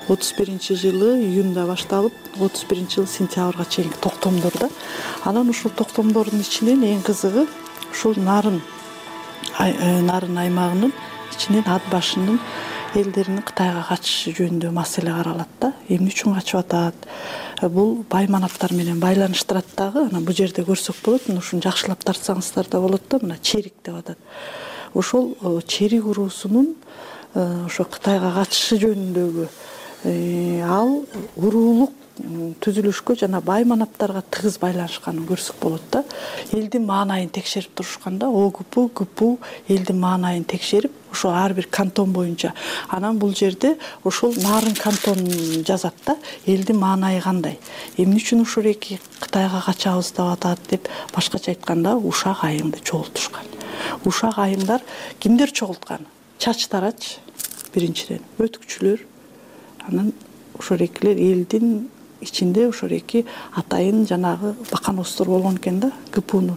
S3: 31-жылы июнда башталып 31-жылы сентябрга чейинки токтомдор да. Анан ушул токтомдордун ичинен эң кызыгы ушул нарын аймагынын ичинен ат башынын элдеринин Кытайга качышы жөнүндө маселе каралат да. Эмне үчүн качып атат? Бул бай манаптар менен байланыштырат дагы. Анан бул жерде көрсөк болот, ушуну жакшылап тартсаңыздар да болот да. Мына черик деп атат. Ошол черик уруусунун ошо Кытайга качышы жөнүндөгү ал уруулук түзүлүшкө жана бай манаптарга тыгыз байланышканын көрсөк болот да. Элдин маанайын текшерип турушканда ГПУ элдин маанайын текшерип ошо ар бир кантон боюнча анан бул жерде ошол нарын кантонун жазат да. Элдин маанайы кандай, эмне үчүн ушул эки Кытайга качабыз деп атат деп, башкача айтканда ушак айыңды чогултушкан. Ушак айыңдар кимдер чогулткан? Чачтарач биринчиден, өтүкчүлөр, анан ошол экилер элдин ичинде ошол эки атайын жанагы баканостор болгон экен да, ГПУнун.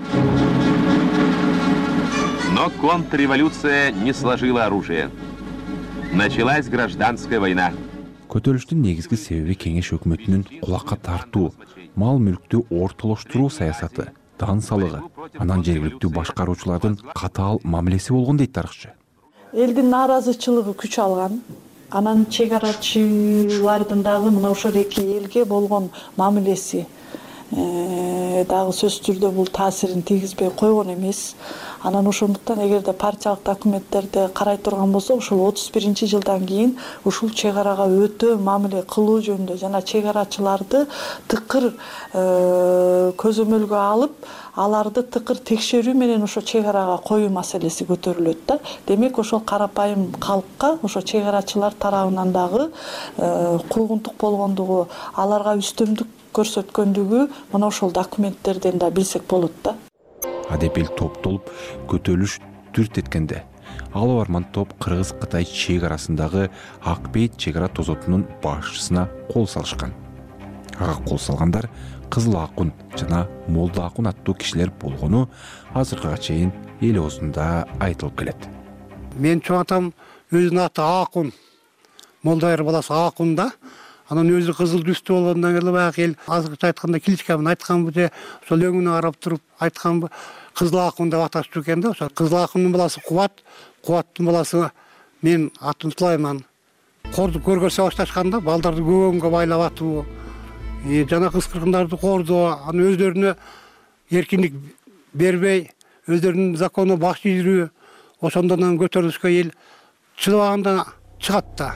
S17: Но контрреволюция не сложила оружие. Началась гражданская война.
S15: Көтөрүлүштүн негизги себеби кеңеш өкмөтүнүн кулакка тартуу, мал мүлктү ортолоштуруу саясаты, дан салыгы, анан жергиликтүү башкаруучулардын катаал мамилеси болгон дейт тарыхчы.
S3: Элдин нааразычылыгы күч алган. Анан чегарачылардын дагы мына ошол эки элге болгон мамилеси дагы сөзсүз түрдө бул таасирин тийгизбей койгон эмес. Анан ошондуктан эгерде партиялык документтерди карай турган болсок, ошол 31-жылдан кийин ушул чегарага өтө мамиле кылуу жөнүндө жана чегарачыларды тыкыр көзөмөлгө алып, аларды тыкыр текшерүү менен ошо чегарага коюу маселеси көтөрүлөт да. Демек ошол карапайым калкка ошо чегарачылар тарабынан дагы куугунтук болгондугу, аларга үстөмдүк көрсөткөндүгү мына ошол документтерден да билсек болот да.
S15: Адеп эл топтолуп көтөрүлүш дүрт эткенде ала барман топ Кыргыз-Кытай чегарасындагы Акбейт чегара тозотунун башчысына кол салышкан. Ага кол салгандар Кызыл Акун жана Молда Акун аттуу кишилер болгону азыркыга чейин эл оозунда айтылып келет.
S16: Мен чоң атам өзүнүн аты Акун, Молдайыр баласы Акун да. Анан өзү кызыл түстүү болгондон кийин баягы эл азыркыча айтканда кличкамын айтканбы же ошол өңүнө карап туруп айтканбы, Кызыл Акун деп аташты экен да. Ошол Кызыл Акундун баласы Кубаттын баласы мен атын Сулайман. Корду көргөзө башташканда балдарды көбөнгө байлап атуу, жана кыз-кыргындарды кордоо, анан өздөрүнө эркиндик бербей, өздөрүнүн закону баш ийрүү, ошондон көтөрүлүшкө эл чыдабаганда чыгат да.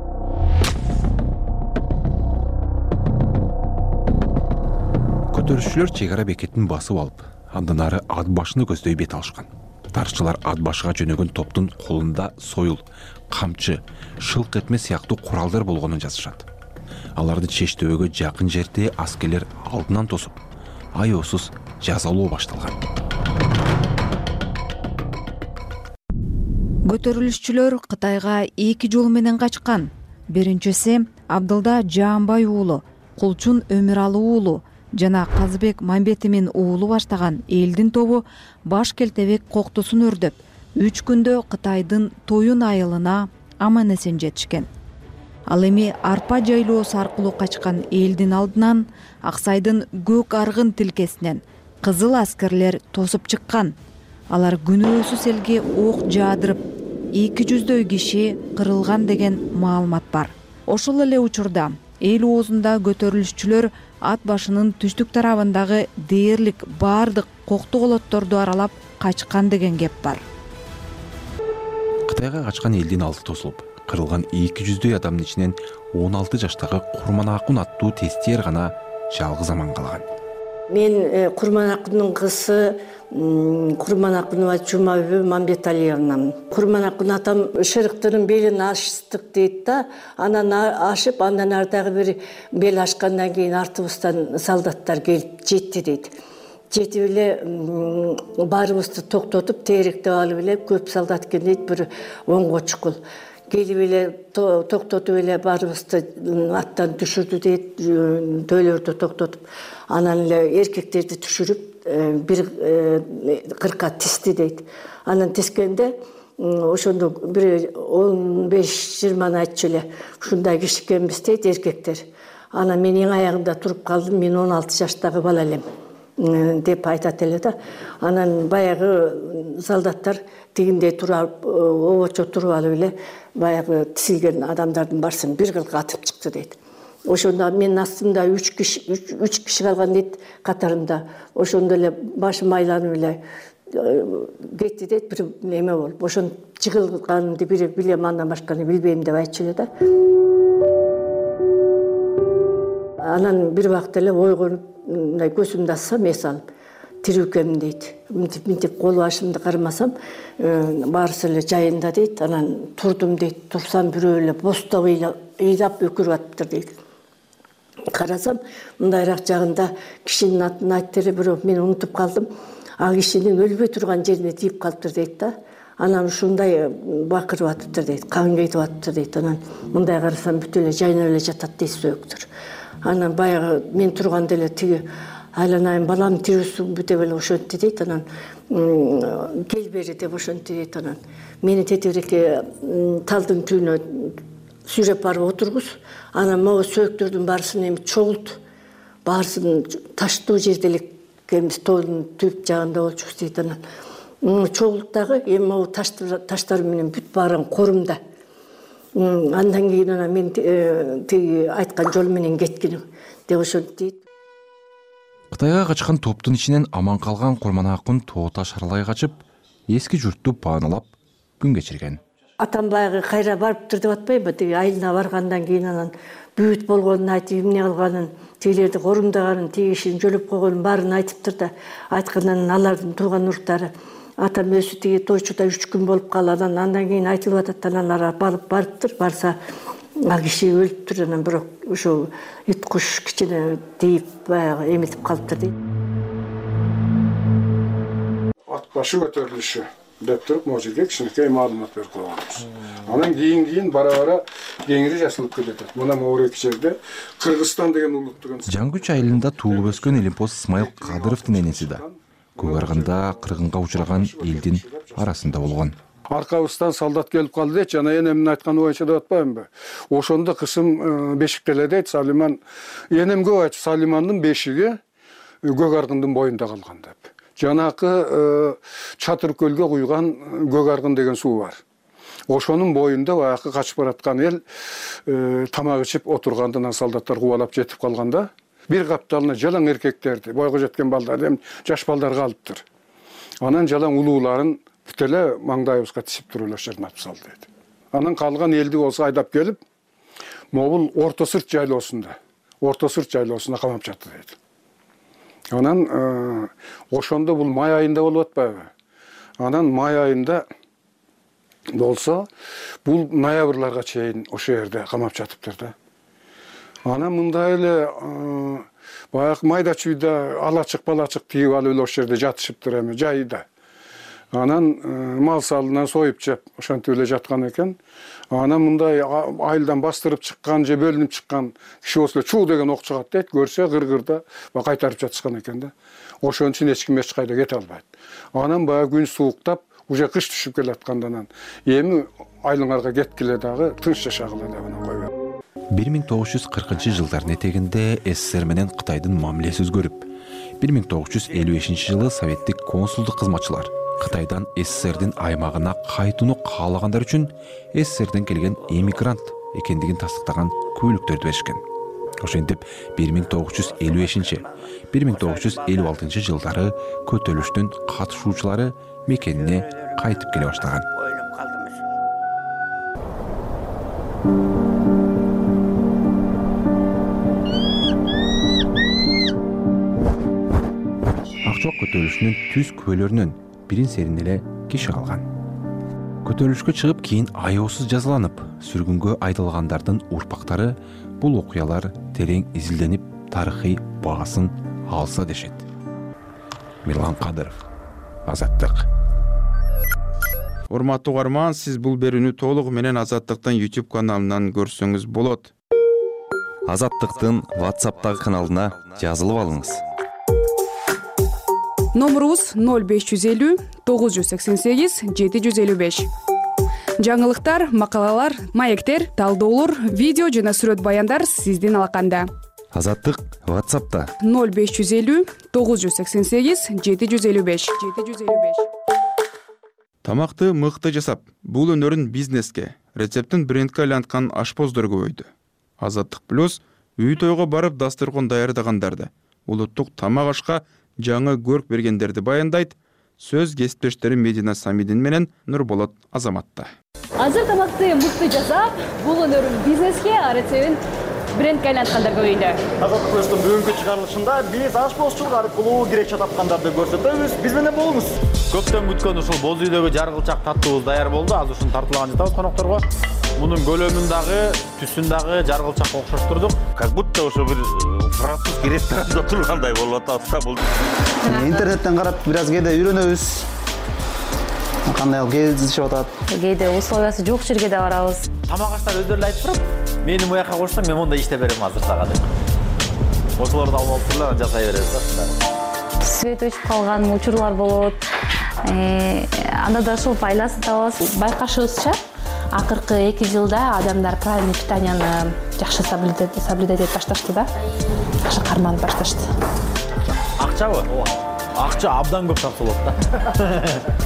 S15: Көтөрүшчүлөр чегара бекетин басып алып, андан ары ат башыны көздөй бет алышкан. Тарыхчылар ат башыга жөнөгөн топтун колунда сойул, камчы, шылк этме сыяктуу куралдар болгонун жазышат. Аларды Чештөбөгө жакын жерде аскерлер алдынан тосуп, аеосуз жазалоо башталган.
S1: Көтөрүлүшчүлөр Кытайга эки жол менен качкан. Биринчиси Абдылда Жаанбай уулу, Кулчун Өмүралы уулу жана Казыбек Мамбетимин уулу баштаган элдин тобу баш келтебек коктусун өрдөп, 3 күндө Кытайдын Тоюн айылына аман-эсен жетишкен. Ал эми арпа жайлоосу аркылуу качкан элдин алдынан Аксайдын көк аргын тилкесинен кызыл аскерлер тосуп чыккан. Алар күнөөсүз элге ок жаадырып, 200дөй киши кырылган деген маалымат бар. Ошол эле учурда эл оозунда көтөрүлүшчүлөр ат башынын түштүк тарабындагы дээрлик баардык кокту колотторду аралап качкан деген кеп бар.
S15: Кытайга качкан элдин алды тосулуп, кырылган 200дөй адамдын ичинен 16 жаштагы Курман Акун аттуу тестиер гана жалгыз аман калган.
S18: Мен Курман Акундун кызы Курман Акунова Жумабү Мамбеталиевнамын. Курман Акун атам шырыктырын белин аштык дейт да, анан ашып, андан ардагы бир бел ашкандан кийин артыбыздан солдаттар келип жетти дейт. Жетип эле баарыбызды токтотуп, териктеп алып эле көп солдат экен дейт, бир 10 чукул. Келип эле токтотуп эле баарыбызды аттан түшүрдү дейт, дөөлөрдү токтотуп, анан эле эркектерди түшүрүп бир кырка тисти дейт. Анан тискенде ошондо бир 15-20 айтчу эле ушундай киши экенбиз дейт эркектер. Анан мен эң аягында туруп калдым, мен 16 жаштагы бала элем деп айтат эле да. Анан баягы солдаттар тигиндей туруп обочо туруп алып эле баягы тизилген адамдардын барсын бир кылга атып чыкты дейт. Ошондо менин астымда 3 киши калган дейт катарымда. Ошондо эле башым айланып эле кетти дейт, бир эме болуп. Ошон жыгылганымды бир билем, андан башканы билбейм деп айтчу эле да. Анан бир убакыт эле ойгонуп, мындай көзүмдү ачсам эс алып, тирүү экенмин дейт. Мынтип кол башымды кармасам, баарысы эле жайында дейт. Анан турдум дейт. Турсам бирөө эле бостоо ыйлап өкүрүп атыптыр дейт. Карасам, мындайраак жагында кишинин атын айтты эле, бирок мен унутуп калдым. А кишинин өлбөй турган жерине тийип калыптыр дейт да. Анан ушундай бакырып атыптыр дейт, кан кетип атыптыр дейт. Анан мындай карасам бүт эле жайнап эле жатат дейт сөөктөр. Анан баягы мен турганда эле тиги айланайын, балам тирүүсүңбү деп эле ошентти дейт. Анан кел бери деп ошентти дейт. Анан мени тетирекке талдын түбүнө сүйрөп барып отургуз. Анан могу сөөктөрдүн баарысын эми чогулт, баарысын таштуу жерде эле экенбиз, тоонун түп жагында болчубуз дейт. Анан чогулт дагы эми могу таштар менен бүт баарың корумда. Андан кийин анан мен тиги айткан жол менен кеткиним деп ошентти дейт.
S15: Кытайга качкан топтун ичинен аман калган Курманакун тоо таш аралай качып, эски журтту пааналап күн кечирген.
S18: Атам баягы кайра барыптыр деп атпайбы, тиги айылына баргандан кийин анан бүт болгонун айтып, эмне кылганын, тигилерди корумдаганын, тиги кишини жөлөп койгонун баарын айтыптыр да. Айткандан алардын тууган уруктары атам өзү тиги тойчуда 3 күн болуп калган, андан кийин айтылып атат, алар барыптыр, барса ал киши өлүптүр, анан бирок ошо ит куш кичине тийип баягы эметип калыптыр дейт.
S16: Ат башы көтөрүлүшү деп туруп, могу жерге кичинекей маалымат берип койгонбуз. Анан кийин бара-бара кеңири жасалып кетет. Мына могу эки жерде Кыргызстан деген улут деген.
S15: Жаңгүч айылында туулуп өскөн Элимпоз Исмайыл Кадыровдун энеси да Көк Аргында кыргынга учураган элдин арасында болгон.
S16: Аркабыздан солдат келип калды дейт, жана энемдин айтканы боюнча деп атпаймынбы? Ошондо кышым бешиктеле дейт, Салиман. Энем көп айтып, Салимандын бешиги Көк Аргындын боюнда калган деп. Жанакы Чатыр көлгө куйган Көк Аргын деген суу бар. Ошонун боюнда баягы качып бараткан эл тамак ичип отургандан солдаттар кубалап жетип калганда, бир капталына жалаң эркектерди, бойго жеткен балдар, жаш балдар калыптыр. Анан жалаң улууларын бүт эле маңдайыбызга тисип туруп эле шырнап салды дейт. Анан калган элди болсо айдап келип, могул Орто Сырт жайлоосуна камап жатты дейт. Анан ошондо бул май айында болуп атпайбы? Анан май айында болсо бул ноябрларга чейин ошо жерде камап жатыптыр да. Анан мындай эле баягы майда чүйдө алачык балачык тийип алып эле ошо жерде жатышыптыр эми жайда. Анан мал салынан союп жеп ошентип эле жаткан экен. Анан мындай айылдан бастырып чыккан же бөлүнүп чыккан киши болсо чуу деген ок чыгат дейт. Көрсө кыргырда кайтарып жатышкан экен да. Ошон үчүн эч ким эч кайда кете албайт. Анан баягы күн сууктап, уже кыш түшүп келаткандан эми айылыңарга кеткиле дагы тынч жашагыла деп анан койгон.
S15: 1940-жылдардын этегинде СССР менен Кытайдын мамилеси өзгөрүп, 1955-жылы советтик консулдук кызматчылар Кытайдан СССРдин аймагына кайтууну каалагандар үчүн СССРден келген эмигрант экендигин тастыктаган күбөлүктөрдү беришкен. Ошентип 1955-1956 жылдары көтөрүлүштүн катышуучулары мекенине кайтып келе баштаган. Акчоок көтөрүлүшүнүн түз күбөлөрүнөн бирин серин эле киши калган. Көтөрүлүшкө чыгып, кийин аеосуз жазаланып, сүргүнгө айдалгандардын урпактары бул окуялар терең изилденип, тарыхый баасын алса дешет. Мирлан Кадыров, Азаттык.
S2: Урматтуу угарман, сиз бул берүүнү толугу менен Азаттыктын YouTube каналынан көрсөңүз болот.
S19: Азаттыктын WhatsApp'тагы каналына жазылып алыңыз.
S20: Номерубуз 0550 988 755. жаңылыктар, макалалар, маектер, талдоолор, видео жана сүрөт баяндар сиздин алаканда.
S19: Азаттык WhatsApp'та
S20: 0550 988 755.
S2: Тамакты мыкты жасап, бул өнөрүн бизнеске, рецептин брендке айланткан ашпоздор көбөйдү. Азаттык плюс үй тойго барып дастыркон даярдагандарды, улуттук тамак ашка жаңы көрк бергендерди баяндайт. Сөз кесиптештери Медина Самидин менен Нурболот Азаматта.
S21: Азыр тамакты мыкты жасап, бул өнөрүн бизнеске, рецептин брендке айланткандар көбөйдү.
S8: Азаттык плюстун бүгүнкү чыгарылышында биз ашпозчулук аркылуу киреше тапкандарды көрсөтөбүз. Биз менен болуңуз.
S22: Көптөн күткөн ушул боз үйдөгү жаргылчак таттуубуз даяр болду. Азыр ушуну тартылаган жатабыз конокторго. Мунун көлөмүн дагы, түсүн дагы жаргылчакка окшоштурдук.
S23: Как будто ошо бир французский ресторанда тургандай болуп атат бул.
S24: Интернеттен карап бир аз кээде үйрөнөбүз. Кандай кездешип атат.
S21: Кээде условиясы жок жерге да барабыз.
S22: Тамак аштар өздөрү айтып турат. Мени буяка койсоң, мен монда иштеп берем азыр сага деп. Ошолорду алып турлар жасай беребиз да ушундай.
S21: Свет өчүп калган учурлар болот. Анда да ошол пайдасын табабыз. Байкашыбызча, акыркы 2 жылда адамдар правильный питанияны жакшы соблюдать этип башташты да. Жакшы карманып башташты.
S22: Акчабы? Акча абдан көп тапсылат да.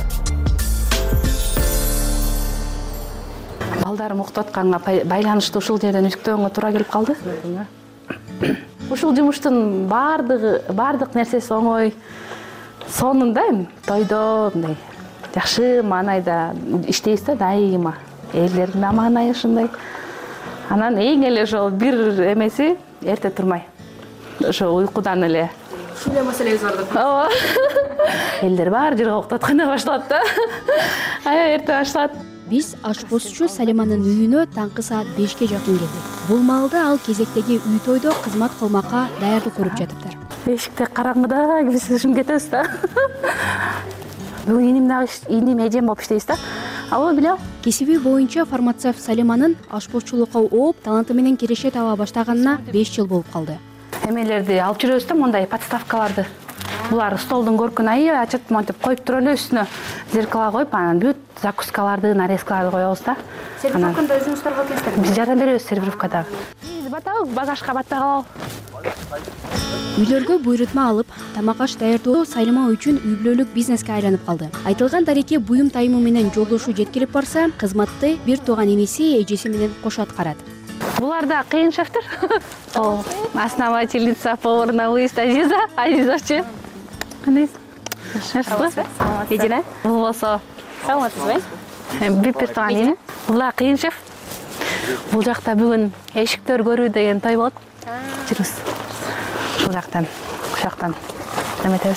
S21: Балдарым окутуп атканга байланыштуу ушул жерден үктөгөнгө туура келип калды. Ушул жумуштун бардык нерсеси оңой. Сонунда тойдо мындай жакшы маанайда иштейбиз да дайыма. Элдердин аманайы ушундай. Анан эң эле ошол бир эмеси эрте турмай. Ошо уйкудан эле. Ушул эле маселебиз бар деп. Ооба. Элдер бар жерге окутуп атканда башталат да. Эрте башталат.
S25: Биз ашпозчу Салиманын үйүнө таңкы саат 5ке жакын келдик. Бул маалда ал кезектеги үй тойдо кызмат кылмакка даярдык көрүп жатыптыр.
S21: Эшикте караңгыда киришим кетебиз да. Бүгүн иним эжем болуп иштейбиз да. Албы биле.
S25: Кесиби боюнча фармацевт Салиманын ашпозчулукка ооп, таланты менен киреше таба баштаганына 5 жыл болуп калды.
S21: Эмелерди алып жүрөбүз да, мондай подставкаларды. Булар столдун көркүн айып, ачып монтип коюп туруп эле үстүнө зеркала коюп, анан бүт закускаларды, нарезкаларды коебуз да. Сервировкада өзүңүз таргап келесиздер. Биз жардам беребиз сервировкада. Биз батабыз, багажга баттап алабыз.
S25: Үйлөргө буйрутма алып, тамак аш даярдоо Салима үчүн үй бүлөлүк бизнеске айланып калды. Айтылган дареке буюм тайымы менен жолдошу жеткирип барса, кызматты бир тууган инеси эжеси менен кош аткарат.
S21: Булар да кыйын шефтер. Основательница поварная выезд Азизовчу. Кандай? Саламатсызбы? Медина. Болсо. Саламатсызбы? Бипер туган эне. Булар кыйын шеф. Бул жакта бүгүн эшиктер көрүү деген той болот. Жүрүбүз. Ушул жактан, ушактан. Эметебиз.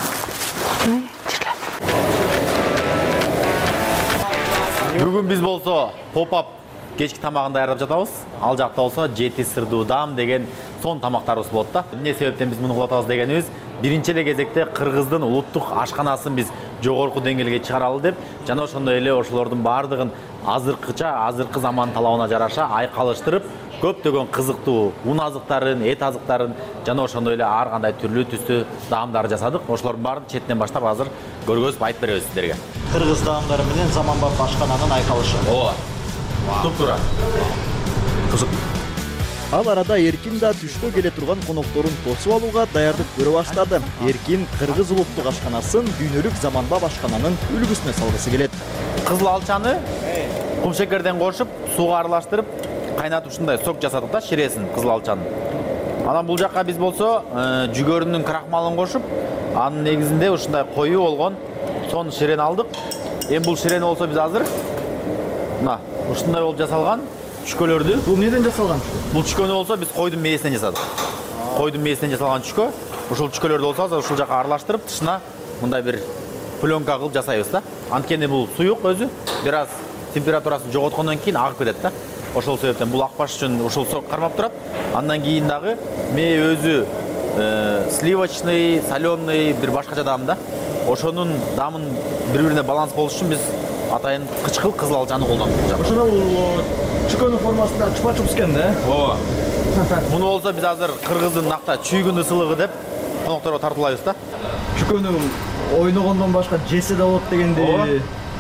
S22: Бүгүн биз болсо поп-ап кечки тамагын даярдап жатабыз. Ал жакта болсо жети сырдуу дам деген сон тамактарыбыз болот да. Эмне себептен биз муну кылып атабыз дегенибиз, биринчи эле кезекте Кыргыздын улуттук ашканасын биз жогорку деңгээлге чыгаралы деп, жана ошондой эле ошолордун баардыгын азыркы заман талабына жараша айкалыштырып, көптөгөн кызыктуу ун азыктарын, эт азыктарын жана ошондой эле ар кандай түрлүү түстүү даамдар жасадык. Ошолордун баарын четинен баштап азыр көргөзүп айтып беребиз сиздерге.
S8: Кыргыз даамдары менен заманбап ашкананын айкалышы.
S22: Ооба. Туп-туура.
S8: Кызык. Ал арада Эркин да түшкө келе турган конокторун тосуп алууга даярдык көрө баштады. Эркин Кыргыз улуттук ашканасын дүйнөлүк заманбап ашкананын үлгүсүнө салгысы келет.
S22: Кызыл алчаны кумшекерден кошуп, сууга аралаштырып, кайнатып ушундай сок жасадык да, ширесин кызыл алчанын. Анан бул жакка биз болсо жүгөрүнүн крахмалын кошуп, анын негизинде ушундай коюу болгон сон ширени алдык. Эми бул ширени болсо биз азыр мына ушундай болуп жасалган чүкөлөрдү.
S8: Бул эмнеден жасалган?
S22: Бул чүкөнү болсо биз койдун мээсинен жасадык. Койдун мээсинен жасалган чүкө. Ушул чүкөлөрдү болсо ушул жака аралаштырып, тышына мындай бир пленка кылып жасайбыз да. Анткени бул суюк өзү, бир аз температурасын жоготкондон кийин агып кетет да. Ошол себептен бул акпаш үчүн ушул сок кармап турат. Андан кийин дагы мээ өзү сливочный, соленый бир башкача даам да. Ошонун даамын бири-бирине баланс болуш үчүн биз атайын кычкыл кызыл алчаны колдондук.
S8: Ошондо чүкөнүн формасында чупа-чупс экен да?
S22: Ооба. Муну болсо биз азыр Кыргыздын накта чүйгүн ысылыгы деп конокторго тартуулайбыз да.
S8: Чүкөнү ойногондон башка жесе да болот дегенди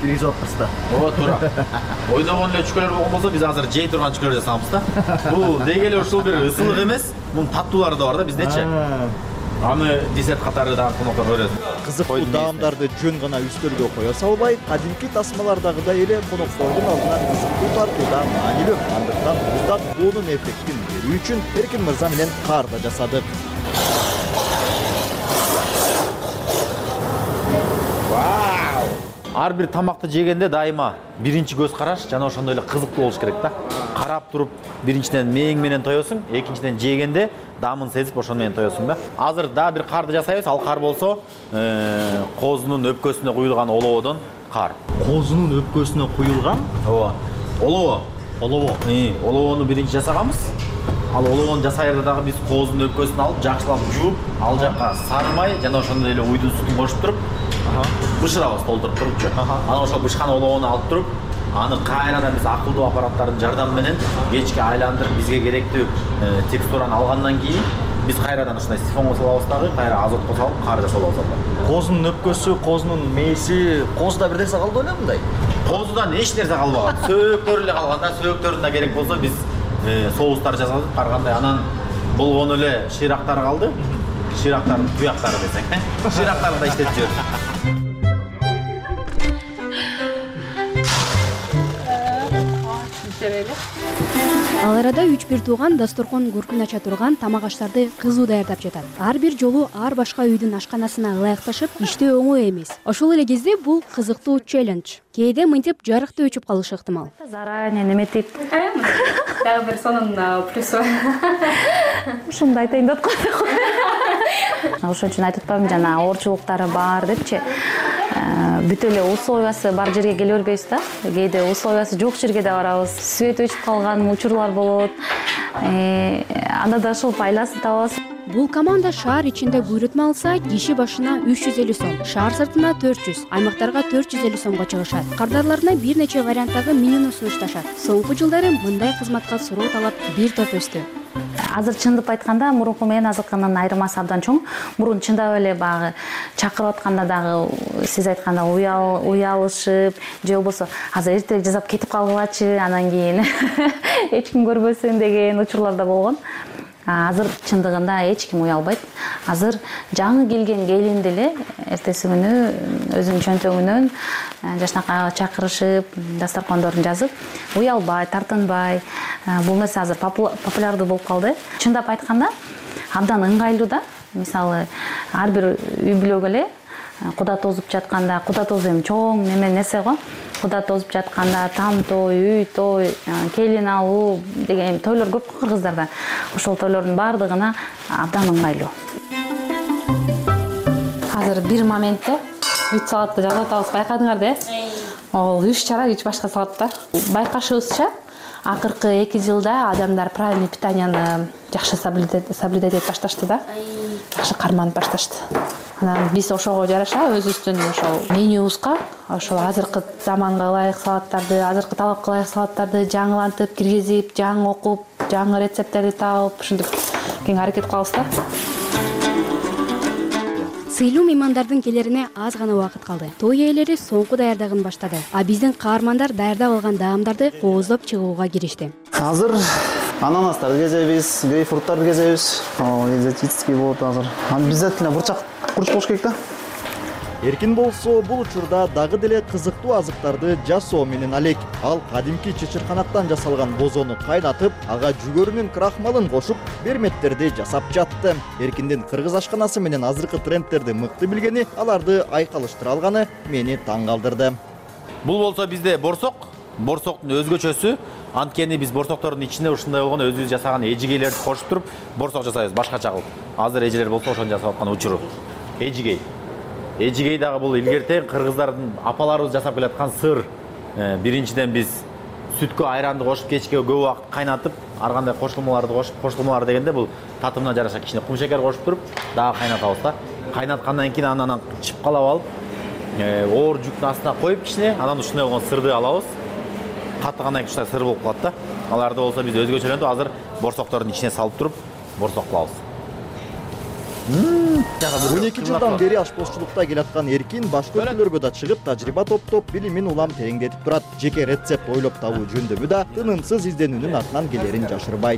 S22: киргизип атпыз да. Ооба, туура. Ойногон эле чүкөлөр болгон болсо, биз азыр жей турган чүкөлөр жасабыз да. Бул дегеле ушул бир ысылык эмес, мунун таттуулары да бар да биздечи. Аны десерт катары да конокторго беребиз.
S8: Кызыктуу даамдарды жөн гана үстөлгө кое салбай, кадимки тасмалардагыдай эле коноктордун алдына кызыктуу тартууда маанилүү. Андыктан узак боонун эффектин берүү үчүн Эркин мырза менен кар да жасадык.
S22: Ар бир тамакты жегенде дайыма биринчи көз караш жана ошондой эле кызыктуу болуш керек да. Карап туруп, биринчиден мээң менен тоесуң, экинчиден жегенде даамын сезип ошону менен тоесуң да. Азыр да бир карды жасайбыз. Ал кар болсо, козунун өпкөсүнө куюлган олоодон кар.
S8: Козунун өпкөсүнө куюлган?
S22: Ооба. Олоо. Олоону биринчи жасаганбыз. Ал олоону жасайырда дагы биз козунун өпкөсүн алып, жакшылап жууп, ал жакка сары май жана ошондой эле уйдун сутун кошуп туруп, бышырабыз толтуруп турупчу. Анан ошол бышкан олоону алып туруп, аны кайрадан биз акылдуу аппараттардын жардамы менен кечке айландырып, бизге керектүү текстураны алгандан кийин биз кайрадан ушундай сифонго салабыз дагы, кайра азотко салып, кар жасап алабыз.
S8: Козунун өпкөсү, козунун мээси, козуда бир нерсе калды эле мындай?
S22: Козудан эч нерсе калбаган. Сөөктөрү эле калган да, сөөктөрүн да керек болсо биз соустар жасадык, ар кандай. Анан болгону эле шыйрактары калды. Шыйрактардын туяктары десең. Шыйрактарды да иштетип жибердик.
S25: Ал арада 3-1 тууган дасторкон көркүн ача турган тамак аштарды кызуу даярдап жатат. Ар бир жолу ар башка үйдүн ашканасына ылайыкташып, иштөө оңой эмес. Ошол эле кезде бул кызыктуу челлендж. Кээде мынтип жарыкты өчүп калышы ыктымал.
S21: Заранее неметип.
S4: Дагы бир сонун плюсу.
S21: Ушунду айтайын деп койдук. Ошон үчүн айтып атпаймынбы, жана оорчулуктары бар депчи. Бүт эле условиясы бар жерге келе бербейбиз да. Кээде условиясы жок жерге да барабыз. Свет өчүп калган учурлар болот. Анда да ошол айласын табабыз.
S25: Бул команда шаар ичинде буйрутма алса, киши башына 350 сом, шаар сыртына 400, аймактарга 450 сомго чыгышат. Кардарларына бир нече варианттагы менюну сунушташат. Соңку жылдары мындай кызматка суроо талап бир топ өстү.
S21: Азыр чындап айтканда мурунку менен азыркынын айырмасы абдан чоң. Мурун чындап эле багы чакырып атканда дагы сиз айтканда уялышып, же болбосо азыр эртерээк жасап кетип калгылачы, анан кийин эч ким көрбөсүн деген учурлар да болгон. Азыр чындыгында эч ким уялбайт. Азыр жаңы келген келин деле эртеси күнү өзүнүн чөнтөгүнөн жашнакайга чакырышып, дасторкондорун жазып, уялбай, тартынбай. Бул нерсе азыр популярдуу болуп калды. Чындап айтканда абдан ыңгайлуу да. Мисалы, ар бир үй бүлөгө эле куда тозуп жатканда, куда тозу эми чоң нерсе го. Куда тозуп жатканда там той, үй той, келин алуу деген тойлор көп кыргыздарда. Ошол тойлордун баардыгына абдан ыңгайлуу. Азыр бир моментте үч салатты жасап атабыз, байкадыңар да? Ол 3 чара 3 башка салаттар. Байкашыбызча, акыркы 2 жылда адамдар правильный питанияны жакшы соблюдать этип башташты да. Жакшы карманып башташты. Анан биз ошого жараша өзүбүздүн ошол менюбузга ошол азыркы заманга ылайык салаттарды, азыркы талапка ылайык салаттарды жаңылантып, киргизип, жаңы окуп, жаңы рецепттерди таап, ушинтип кең аракет кылабыз да.
S25: Сыйлуу меймандардын келерине аз гана убакыт калды. Той ээлери соңку даярдыгын баштады. А биздин каармандар даярдап алган даамдарды кооздоп чыгууга киришти.
S24: Азыр ананастарды кезебиз, грейпфруттарды кезебиз. Экзотический болот азыр. Обязательно бурчак куруч болуш керек да.
S8: Эркин болсо бул учурда дагы деле кызыктуу азыктарды жасоо менен алек. Ал кадимки чычырканаттан жасалган бозону кайнатып, ага жүгөрүнүн крахмалын кошуп, берметтерди жасап жатты. Эркиндин кыргыз ашканасы менен азыркы трендтерди мыкты билгени, аларды айкалыштыра алганы мени таң калтырды.
S22: Бул болсо бизде борсок, борсоктун өзгөчөсү. Анткени биз борсоктордун ичинде ушундай болгон өзүбүз жасаган эжигейлерди кошуп туруп, борсок жасайбыз башкача кылып. Азыр эжелер болсо ошону жасап аткан учуру. Эжигей. Эжигей дагы бул илгертен кыргыздардын апаларыбыз жасап келаткан сыр. Биринчиден биз сүткө айранды кошуп, кечке көп убакыт кайнатып, ар кандай кошулмаларды кошуп, кошулмалар дегенде бул татымына жараша кичине кум шекер кошуп туруп, дагы кайнатабыз да. Кайнаткандан кийин анан чыпкалап алып, оор жүктүн астына коюп кичине, анан ушундай болгон сырды алабыз. Каттыгандан кийин ушундай сыр болуп калат да. Аларды болсо биз өзгөчөлөндү азыр борсоктордун ичине салып туруп, борсок кылабыз.
S8: 12 жылдан бери ашпозчулукта келаткан Эркин башка өлкөлөргө да чыгып, тажрыйба топтоп, билимин улам тереңдетип турат. Жеке рецепт ойлоп табуу жөндөмү да тынымсыз изденүүнүн артынан келерин жашырбайт.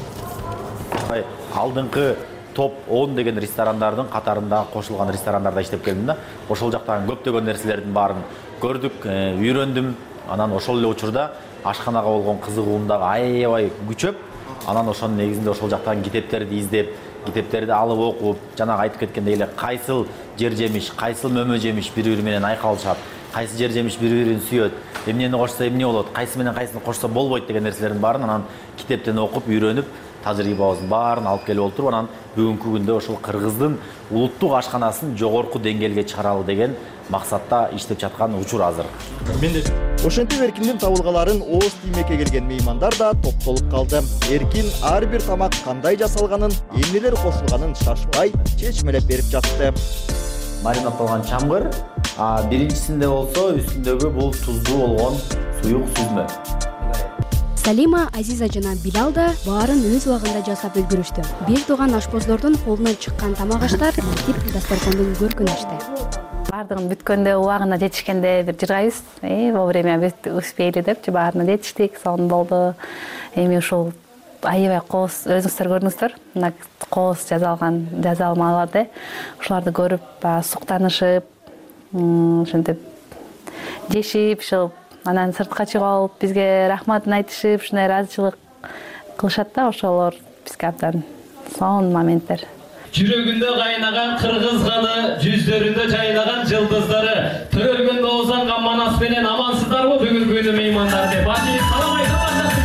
S22: Алдыңкы топ 10 деген ресторандардын катарында кошулган ресторандарда иштеп келдим да. Ошол жактагы көптөгөн нерселердин баарын көрдүк, үйрөндүм. Анан ошол эле учурда ашканага болгон кызыгуум дагы аябай күчөп, анан ошонун негизинде ошол жактагы китептерди издеп, китептерди алып окуп, жанагы айтып кеткендей эле кайсыл жер жемиш, кайсыл мөмө жемиш бири-бири менен айкалышат, кайсы жер жемиш бири-бирин сүйөт, эмнени кошсо эмне болот, кайсы менен кайсыны кошсо болбойт деген нерселердин баарын анан китептен окуп, үйрөнүп, тажрыйбабыздын баарын алып келип олтуруп, анан бүгүнкү күндө ошол Кыргыздын улуттук ашканасын жогорку деңгээлге чыгаралы деген максатта иштеп жаткан учур азыр.
S8: Ошентип Эркиндин табылгаларын ооз тиймекке келген меймандар да топтолуп калды. Эркин ар бир тамак кандай жасалганын, эмнелер кошулганын шашпай, чечмелеп берип жатты.
S22: Маринадталган чамгыр, биринчисинде болсо үстүндөгү бул туздуу болгон суюк сүзмө.
S25: Салима, Азиза жана Билал да баарын өз убагында жасап үлгүрүштү. Бир тууган ашпоздордун колунан чыккан тамак аштар тип дасторкондун көркүн ачты.
S21: Бардыгын бүткөндө убагына жетишкенде бир жыргайбыз. Вовремя успели депчи баарына жетиштик, сонун болду. Эми ушул аябай кооз өзүңүздөр көрдүңүздөр. Мына кооз жазалмаларды. Ушуларды көрүп, суктанышып, ошентип жешип, ушул анан сыртка чыгып алып, бизге рахматын айтышып, ушундай ыраазычылык кылышат да, ошолор бизге абдан сонун моменттер.
S5: Жүрөгүндө кайнаган кыргыз каны, жүздөрүндө жайнаган жылдыздары, төрөлгөндө оозанган манас менен амансыздарбы бүгүнкү күнү меймандар деп. Салам айтабыз жакшы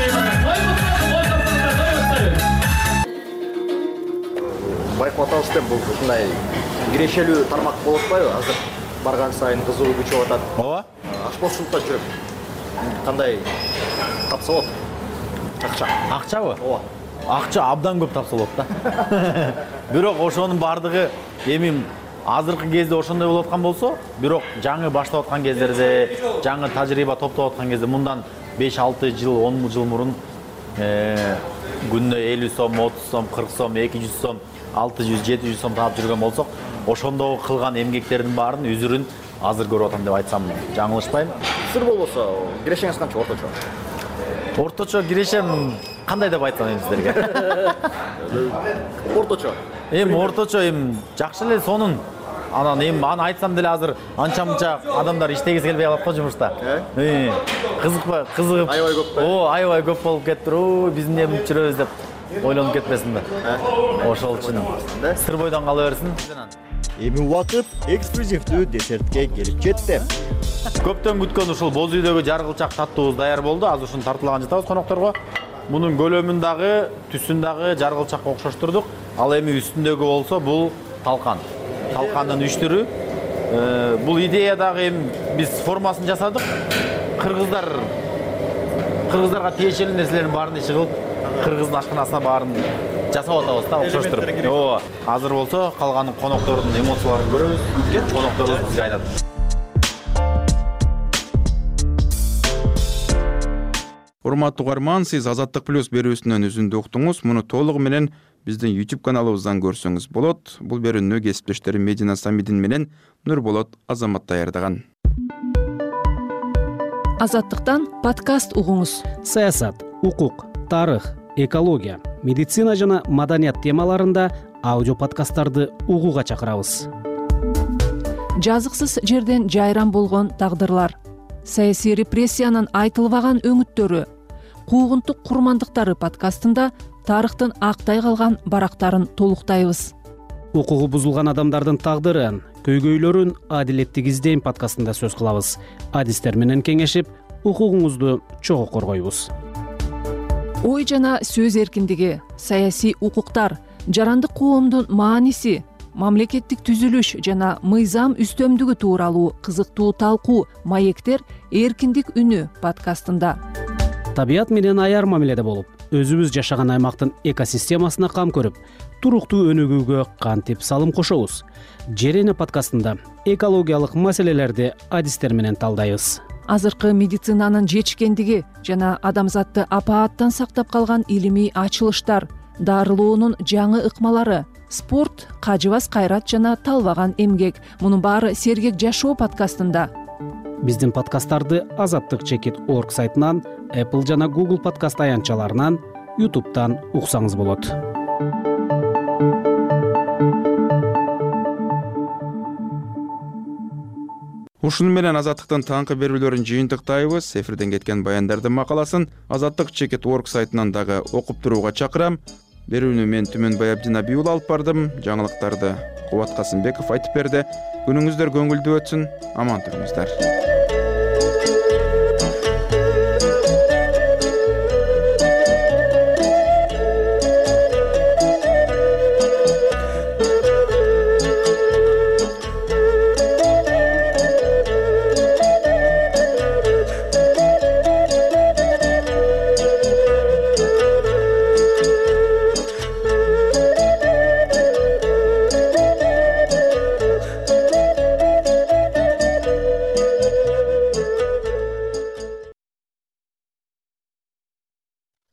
S5: меймандар.
S8: Байкап атабыз бул ушундай кирешелүү тармак болуп атпайбы? Азыр барган сайын кызуу күчөп атат.
S22: Ооба.
S8: Ашпозчулукта жүрөм. Кандай тапсалот?
S22: Акчабы? Ооба. Акча абдан көп тапсалот да. Бирок ошонун бардыгы эми азыркы кезде ошондой болуп аткан болсо, бирок жаңы баштап аткан кездерде, жаңы тажрыйба топтоп аткан кезде мындан 5-6 жыл, 10 жыл мурун күнүнө 50 сом, 30 сом, 40 сом, 200 сом, 600-700 сом таап жүргөн болсок, ошондо кылган эмгектердин баарын үзүрүн азыр көрүп атам деп айтсам жаңылышпайм.
S8: Сыр болбосо, кирешеңиз канча орточо?
S22: Орточо кирешем кандай деп айтсам сиздерге?
S8: Орточо.
S22: Орточо жакшы эле сонун. Анан аны айтсам деле азыр анча-мынча адамдар иштегиси келбей калат го жумушта. Кызыкпы, кызыгып.
S8: Аябай көп.
S22: Аябай көп болуп кетиптир. Биз эмне кылып жүрөбүз деп ойлонуп кетпесинби? Ошол үчүн сыр бойдон кала берсин.
S8: Эми убакыт эксклюзивдүү десертке келип жетти.
S22: Көптөн күткөн ушул боз үйдөгү жаргылчак таттуубуз даяр болду. Азыр ушуну тартылаган жатабыз конокторго. Мунун көлөмүн дагы, түсүн дагы жаргылчакка окшоштурдук. Ал эми үстүндөгү болсо бул талкан. Талкандын 3 түрү. Бул идея дагы биз формасын жасадык. Кыргыздарга тиешелүү нерселердин баарын иши кылып, кыргыздын ашканасына баарын жасап атабыз да, окшоштуруп. Ооба. Азыр болсо калган коноктордун эмоцияларын көрөбүз. Конокторубуз бизге айтат.
S2: Урматтуу угарман, сиз Азаттык плюс берүүсүнөн үзүндү уктуңуз. Муну толугу менен биздин YouTube каналыбыздан көрсөңүз болот. Бул берүүнү кесиптештерим Медина Самидин менен Нурболот Азамат даярдаган.
S13: Азаттыктан подкаст угуңуз.
S14: Саясат, укук, тарых, экология, медицина жана маданият темаларында аудио подкасттарды угууга чакырабыз.
S13: Жазыксыз жерден жайран болгон тагдырлар, саясий репрессиянын айтылбаган өңүттөрү, куугунтук курмандыктары подкастында тарыхтын актай калган барактарын толуктайбыз.
S14: Укугу бузулган адамдардын тагдырын, көйгөйлөрүн адилеттик издейм подкастында сөз кылабыз. Адистер менен кеңешип, укугуңузду чогуу коргойбуз.
S13: Ой жана сөз эркиндиги, саясий укуктар, жарандык коомдун мааниси, мамлекеттик түзүлүш жана мыйзам үстөмдүгү тууралуу кызыктуу талкуу маектер эркиндик үнү подкастында.
S14: Табият менен аяр мамиледе болуп, өзүбүз жашаган аймактын экосистемасына кам көрүп, туруктуу өнүгүүгө кантип салым кошобуз. Жерене подкастында экологиялык маселелерди адистер менен талдайбыз.
S13: Азыркы медицинанын жетишкендиги жана адамзатты апааттан сактап калган илимий ачылыштар, дарылоонун жаңы ыкмалары, спорт, кажыбас кайрат жана талбаган эмгек. Мунун баары Сергек жашоо подкастында.
S14: Биздин подкасттарды azattik.org сайтынан, Apple жана Google подкаст аянтчаларынан, YouTube'дан уксаңыз болот.
S2: Ушуну менен Азаттыктын таңкы берүүлөрүн жыйынтыктайбыз. Эфирден кеткен баяндардын макаласын azattik.org сайтынан дагы окуп турууга чакырам. Берүүнү мен Түмөнбай Абдинабий уулу алып бардым. Жаңылыктарды Кубат Касымбеков айтып берди. Күнүңүздөр көңүлдүү өтсүн. Аман туруңуздар.